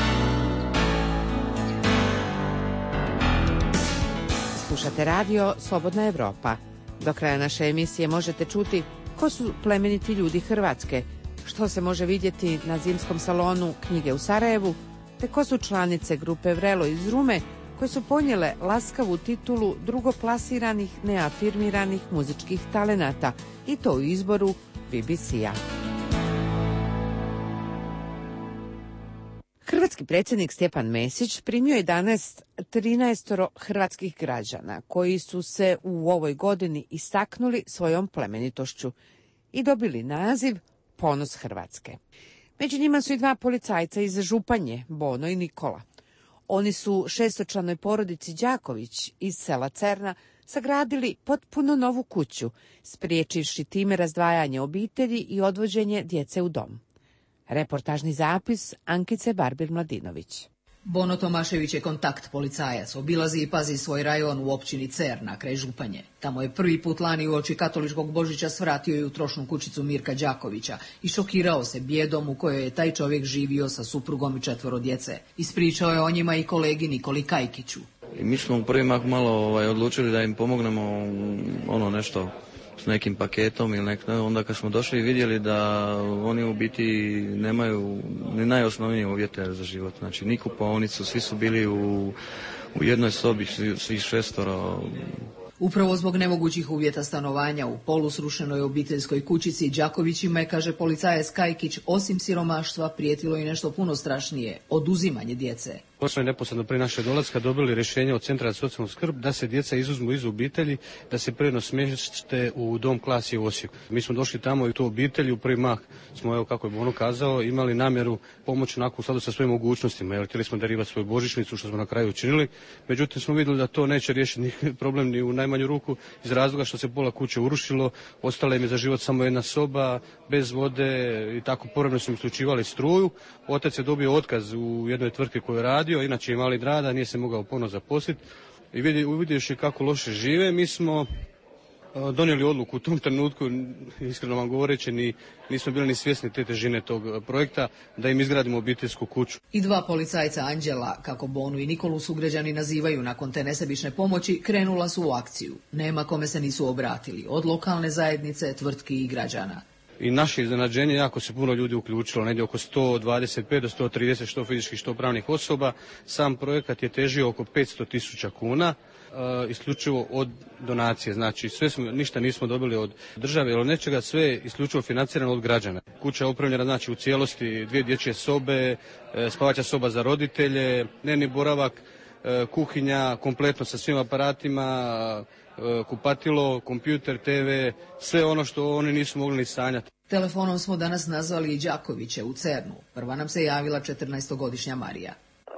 Slušate radio Slobodna Evropa. Do kraja naše emisije možete čuti ko su plemeniti ljudi Hrvatske, što se može vidjeti na zimskom salonu knjige u Sarajevu, te ko su članice grupe Vrelo iz Rume koje su ponijele laskavu titulu drugoplasiranih neafirmiranih muzičkih talenata i to u izboru B B C-a. Hrvatski predsjednik Stjepan Mesić primio je danas trinaestoro hrvatskih građana koji su se u ovoj godini istaknuli svojom plemenitošću i dobili naziv Ponos Hrvatske. Među njima su i dva policajca iz Županje, Bono i Nikola. Oni su šestočlanoj porodici Đaković iz sela Cerna sagradili potpuno novu kuću, spriječivši time razdvajanje obitelji i odvođenje djece u dom. Reportažni zapis Ankice Barbir-Mladinović. Bono Tomašević je kontakt policajac, obilazi i pazi svoj rajon u općini Cerna, kraj Županje. Tamo je prvi put lani uoči katoličkog Božića svratio i u trošnu kućicu Mirka Đakovića i šokirao se bijedom u kojoj je taj čovjek živio sa suprugom i četvoro djece. Ispričao je o njima i kolegi Nikoli Kajkiću. I mi smo u prvi mah malo ovaj, odlučili da im pomognemo ono nešto s nekim paketom ili nek, onda kad smo došli i vidjeli da oni u biti nemaju ni najosnovnije uvjete za život. Znači ni kupaonicu, svi su bili u, u jednoj sobi, svi šestoro. Upravo zbog nemogućih uvjeta stanovanja u polusrušenoj obiteljskoj kućici Đakovićima je, kaže policajac Kajkić, osim siromaštva prijetilo i nešto puno strašnije, oduzimanje djece. Smo je neposredno prije našeg dolaska dobili rješenje od Centra za socijalnu skrb da se djeca izuzmu iz obitelji, da se prijedno smješte u dom Klasje u Osijeku. Mi smo došli tamo i u tu obitelji, u prvi mah smo, evo kako je Bono kazao, imali namjeru pomoći onako u skladu sa svojim mogućnostima, jer htjeli smo darivati svoju božićnicu, što smo na kraju učinili. Međutim, smo vidjeli da to neće riješiti problem ni u najmanju ruku, iz razloga što se pola kuće urušilo, ostala im je za život samo jedna soba, bez vode i tako povremeno su im isključivali struju. Otac je dobio otkaz u jednoj tvrtki koju radi, inače je mali rada, nije se mogao ponovno zaposliti i vidi, uvidjevši kako loše žive, mi smo uh, donijeli odluku u tom trenutku, iskreno vam govoreći, ni, nismo bili ni svjesni te težine tog projekta, da im izgradimo obiteljsku kuću. I dva policajca Anđela, kako Bonu i Nikolu sugrađani nazivaju nakon te nesebične pomoći, krenula su u akciju. Nema kome se nisu obratili, od lokalne zajednice, tvrtki i građana. I naše iznenađenje, jako se puno ljudi uključilo, negdje oko sto dvadeset pet do sto trideset što fizičkih što pravnih osoba. Sam projekat je težio oko petsto tisuća kuna, e, isključivo od donacije. Znači sve smo, ništa nismo dobili od države ili od nečega, sve je isključivo financirano od građana. Kuća je opremljena znači u cijelosti, dvije dječje sobe, e, spavaća soba za roditelje, dnevni boravak, e, kuhinja, kompletno sa svim aparatima, kupatilo, kompjuter, te ve, sve ono što oni nisu mogli ni sanjati. Telefonom smo danas nazvali i Đakoviće u Cernu. Prva nam se javila četrnaestogodišnja Marija.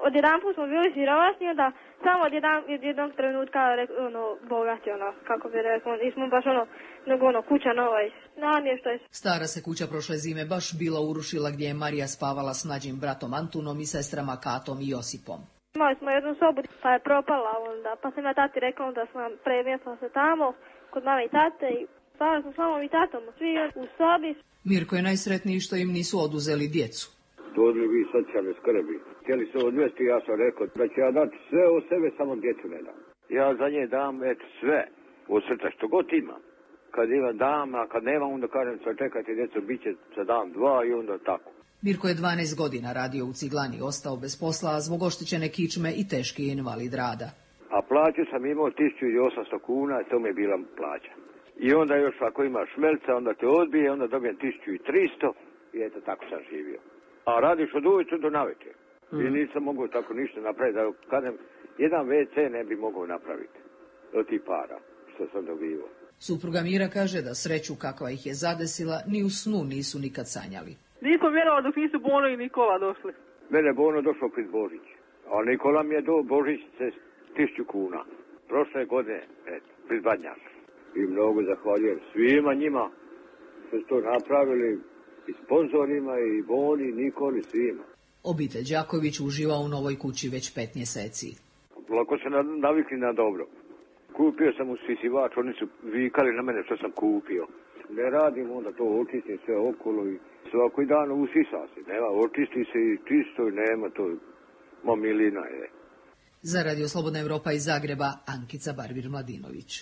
odjedanput smo bili siromašni, onda samo od jedan, jednog trenutka ono, bogati, ono, kako bi rekao, nismo baš ono, nego ono, kuća nova i namještaj. Stara se kuća prošle zime baš bila urušila gdje je Marija spavala s mlađim bratom Antunom i sestrama Katom i Josipom. Imali smo jednu sobu pa je propala onda, pa sam ja tati rekla da sam premjestila se tamo kod mame i tate i spavali smo s mamom i tatom, svi u sobi. Mirko je najsretniji što im nisu oduzeli djecu. Stvorili vi socijalne skrbi. Htjeli se odvesti, ja sam rekao da će ja dati sve od sebe, samo djecu ne dam. Ja za nje dam eto sve od srca što god ima. Kad ima dam, a kad nema onda kažem sad čekajte djeco, bit će za dan dva i onda tako. Mirko je dvanaest godina radio u Ciglani, ostao bez posla, a zbog oštećene kičme i teški invalid rada. A plaću sam imao tisuću osamsto kuna, to mi je bila plaća. I onda još ako imaš šmelca, onda te odbije, onda dobijem tisuću tristo i eto tako sam živio. A radiš od ujutru do navečer. Mm. I nisam mogao tako ništa napraviti, da kadem jedan ve ce ne bi mogao napraviti od tih para što sam dobivao. Supruga Mira kaže da sreću kakva ih je zadesila ni u snu nisu nikad sanjali. Nisam vjerovao dok nisu Bono i Nikola došli. Mene Bono došao pred Božić, a Nikola mi je do Božićice tisuću kuna. Prošle godine, eto, pred Badnjak. I mnogo zahvaljujem svima njima što su to napravili, i sponzorima, i Boni, i Nikoli, svima. Obitelj Đaković uživa u novoj kući već pet mjeseci. Lako se navikli na dobro. Kupio sam usisivač, oni su vikali na mene što sam kupio. Ne radim, onda to očistim sve okolo i svaki dan usisa se. Nema, očisti se i čisto i nema, to ma milina je. Za Radio Slobodna Evropa iz Zagreba, Ankica Barbir-Mladinović.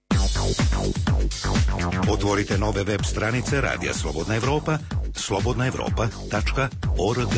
Otvorite nove web stranice Radija Slobodna Evropa, slobodna evropa tačka org.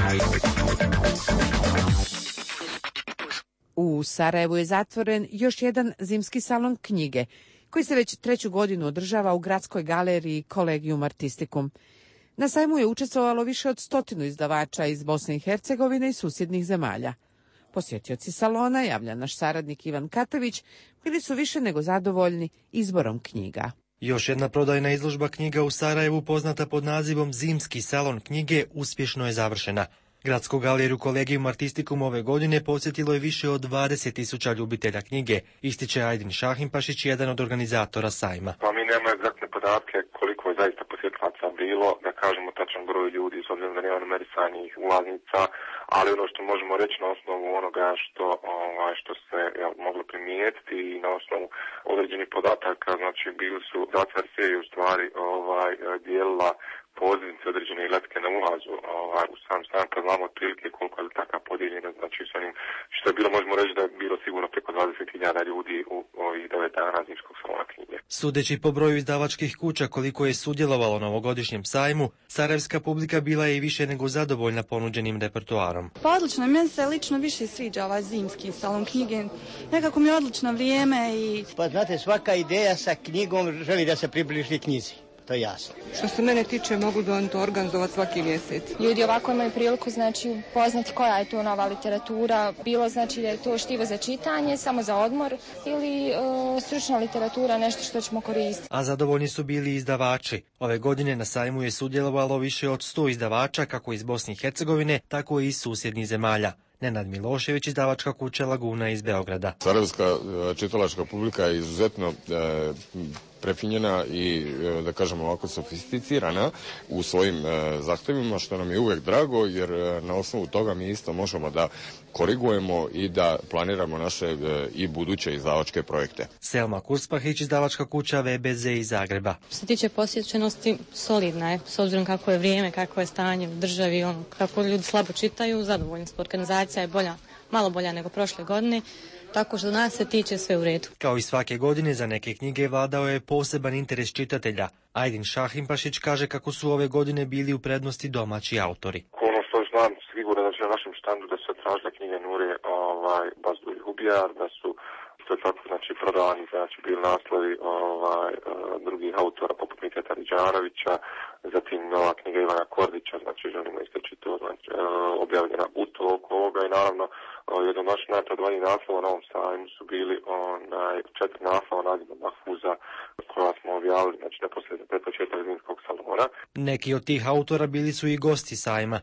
U Sarajevu je zatvoren još jedan zimski salon knjige, koji se već treću godinu održava u gradskoj galeriji Collegium Artisticum. Na sajmu je učestvovalo više od stotinu izdavača iz Bosne i Hercegovine i susjednih zemalja. Posjetioci salona, javlja naš saradnik Ivan Katavić, bili su više nego zadovoljni izborom knjiga. Još jedna prodajna izložba knjiga u Sarajevu, poznata pod nazivom Zimski salon knjige, uspješno je završena. Gradsku galeriju Collegium Artisticum ove godine posjetilo je više od dvadeset tisuća ljubitelja knjige, ističe Ajdin Šahimpašić, jedan od organizatora sajma. Pa mi nemamo egzaktne podatke koliko je zaista posjetilaca bilo, da kažemo tačan broj ljudi, s obzirom da nema numerisanih ulaznica, ali ono što možemo reći na osnovu onoga što, ovaj, što se ja, moglo primijetiti i na osnovu određenih podataka, znači bili su zatvorce i u stvari ovaj, dijelila pozivnice određene i letke na ulazu ovaj, u sam stan, kad znamo otprilike koliko je taka podijeljena, znači s onim što je bilo, možemo reći da je bilo sigurno preko dvadeset hiljada ljudi u ovih devet dana zimskog salona knjige. Sudeći po broju izdavačkih kuća koliko je sudjelovalo na ovogodišnjem sajmu, sarajevska publika bila je i više nego zadovoljna ponuđenim repertoarom. Pa odlično, meni se lično više sviđa ovaj zimski salon knjige, nekako mi je odlično vrijeme i... Pa znate, svaka ideja sa knjigom želi da se približi knjizi. To je jasno. Što se mene tiče, mogu da on to organizovati svaki mjesec. Ljudi ovako imaju priliku, znači, poznati koja je to nova literatura, bilo znači da je to štivo za čitanje, samo za odmor, ili uh, stručna literatura, nešto što ćemo koristiti. A zadovoljni su bili izdavači. Ove godine na sajmu je sudjelovalo više od sto izdavača, kako iz Bosne i Hercegovine, tako i iz susjednih zemalja. Nenad Milošević, izdavačka kuća Laguna iz Beograda. Sarajevska čitalačka publika je izuzetno e, prefinjena i, e, da kažemo ovako, sofisticirana u svojim e, zahtjevima, što nam je uvijek drago, jer e, na osnovu toga mi isto možemo da korigujemo i da planiramo naše e, i buduće izdavačke projekte. Selma Kurspahić, izdavačka kuća ve be ze iz Zagreba. Što se tiče posjećenosti, solidna je, s obzirom kako je vrijeme, kako je stanje u državi, ono, kako ljudi slabo čitaju, zadovoljni smo. Organizacija je bolja, malo bolja nego prošle godine, tako što nas se tiče sve u redu. Kao i svake godine, za neke knjige vladao je poseban interes čitatelja. Ajdin Šahimpašić kaže kako su ove godine bili u prednosti domaći autori. Ono što znam sigurno da će na našem štandu da se tražile knjige Nure ovaj, Bazdu i Hubijar, da su isto tako znači, prodavani, znači bili naslovi ovaj, drugih autora poput Miketa Riđanovića, zatim nova knjiga Ivana Kordića, znači želimo istaći to, znači, objavljena u toku ovoga i naravno jedno od naših najprodavnijih naslova na ovom sajmu su bili onaj, četiri naslova naziva Mahfuza koja smo objavili, znači neposredno pred početak zimskog salona. Neki od tih autora bili su i gosti sajma.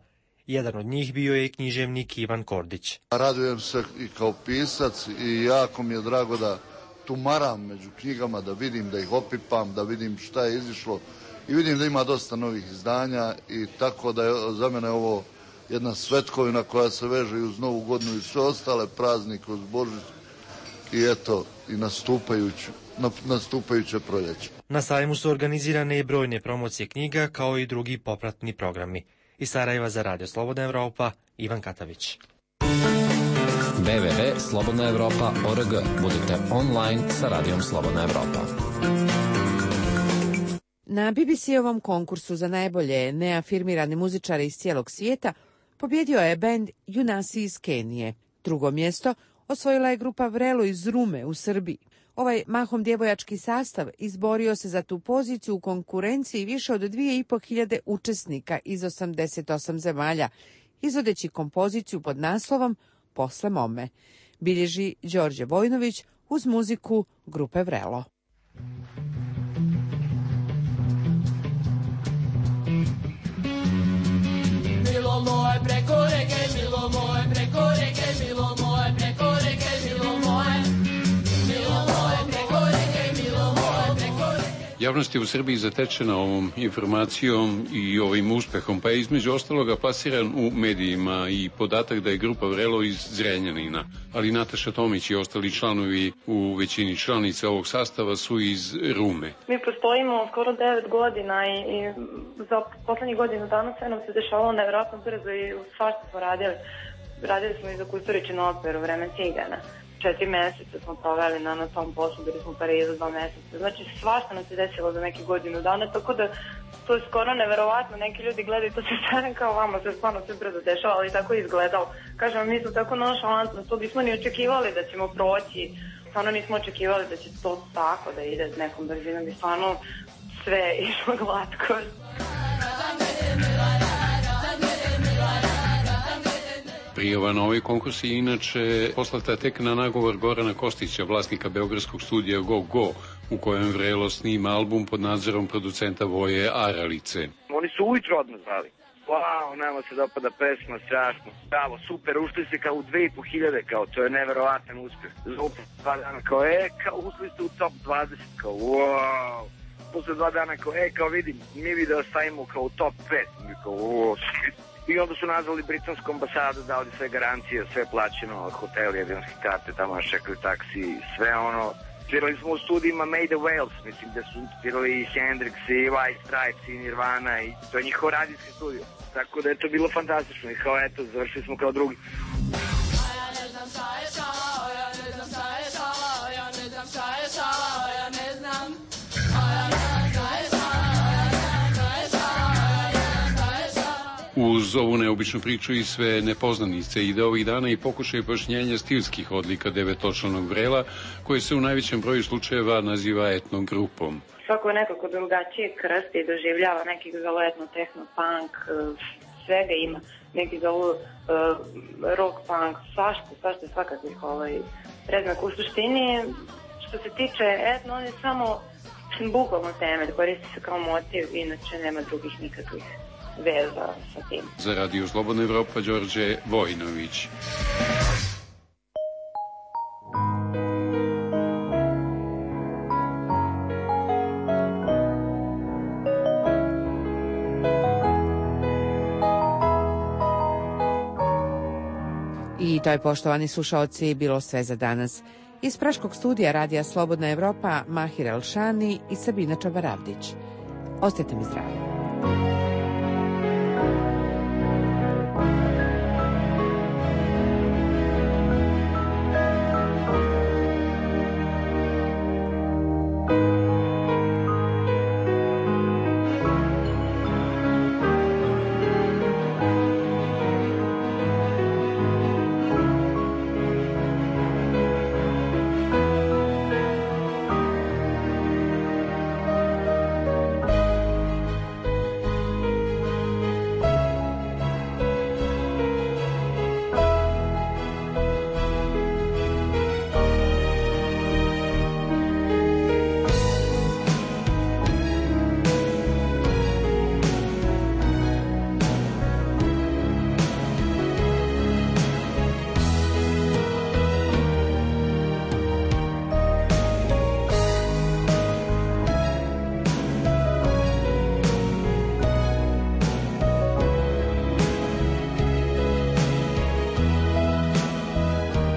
Jedan od njih bio je i književnik Ivan Kordić. Radujem se i kao pisac i jako mi je drago da tumaram među knjigama, da vidim, da ih opipam, da vidim šta je izišlo i vidim da ima dosta novih izdanja i tako da je za mene ovo jedna svetkovina koja se veže i uz Novu godinu i sve ostale praznike, uz Božić i eto i nastupajuću, nastupajuće proljeće. Na sajmu su organizirane i brojne promocije knjiga kao i drugi popratni programi. Iz Sarajeva za Radio Slobodna Evropa, Ivan Katavić. w w w tačka slobodna evropa tačka org. Budite online sa Radijom Slobodna Evropa. Na B B C-ovom konkursu za najbolje neafirmirane muzičare iz cijelog svijeta pobjedio je bend Junasi iz Kenije. Drugo mjesto osvojila je grupa Vrelo iz Rume u Srbiji. Ovaj mahom djevojački sastav izborio se za tu poziciju u konkurenciji više od dvije i po hiljade učesnika iz osamdeset osam zemalja, izvodeći kompoziciju pod naslovom Posle mome. Bilježi Đorđe Vojnović uz muziku grupe Vrelo. Milo moje preko reke, milo moje preko reke, milo moje preko reke, milo moje, milo moje preko reke, milo moje preko reke. Javnost je u Srbiji zatečena ovom informacijom i ovim uspehom, pa je između ostaloga plasiran u medijima i podatak da je grupa Vrelo iz Zrenjanina, ali Nataša Tomić i ostali članovi u većini članica ovog sastava su iz Rume. Mi postojimo skoro devet godina i, i za poslednjih godinu dana sve nam se dešavalo nevjerojatno brzo i svašta smo radili. Radili smo i za Kusturičinu operu Vreme cigana. Četiri meseca smo proveli na, na tom poslu, bili smo u Parizu dva meseca. Znači svašta nam se desilo za neke godinu dana, tako da to je skoro neverovatno. Neki ljudi gledaju to se stane kao vama, se stvarno sve brzo dešava, ali tako je izgledalo. Kažem, mi smo tako nonšalantno, to bismo ni očekivali da ćemo proći. Stvarno nismo očekivali da će to tako da ide nekom brzinom i stvarno sve išlo glatko. Prijava na ovaj konkurs je inače poslata tek na nagovor Gorana Kostića, vlasnika beogradskog studija Go Go, u kojem Vrelo snima album pod nadzorom producenta Voje Aralice. Oni su ujutro odmah zvali. Wow, nama se dopada pesma, strašno. Bravo, super, ušli ste kao u dve i po hiljade, kao, to je neverovatan uspjeh. Zovu dva dana, kao, e, kao, ušli ste u top dvadeset, kao, wow. Posle dva dana, kao, e, kao, vidim, mi video stavimo kao u top pet, kao, wow. I onda su nazvali britansku ambasadu, dali sve garancije, sve plaćeno, hotel, jedinske karte, tamo čekali taksi, sve ono. Svirali smo u studijima Made of Wales, mislim da su svirali i Hendrix, i White Stripes, i Nirvana, i to je njihov radijski studio. Tako da je to bilo fantastično i kao eto, završili smo kao drugi. Ja ne znam šta je šala, ja ne znam šta je šala, ja ne znam šta je šala, ja ne znam, ja ne znam šta je šala, ja ne znam šta je šala, ja ne znam šta je šala. Uz ovu neobičnu priču i sve nepoznanice ide ovih dana i pokušaj pojašnjenja stilskih odlika devetočlanog Vrela, koje se u najvećem broju slučajeva naziva etnom grupom. Svako nekako drugačije krsti i doživljava, neki ga zovu etno, tehno, punk, svega ima, neki zovu uh, rock, punk, svašta, svašta svakakvih ovaj, preznak. U suštini, što se tiče etno, on je samo bukvalno temelj, koristi se kao motiv, inače nema drugih nikakvih veza sa tim. Za Radio Slobodna Evropa, Đorđe Vojnović. I to je, poštovani slušaoci, bilo sve za danas. Iz praškog studija Radija Slobodna Evropa, Mahir Elšani i Sabina Čabaravdić. Ostajte mi zdravi.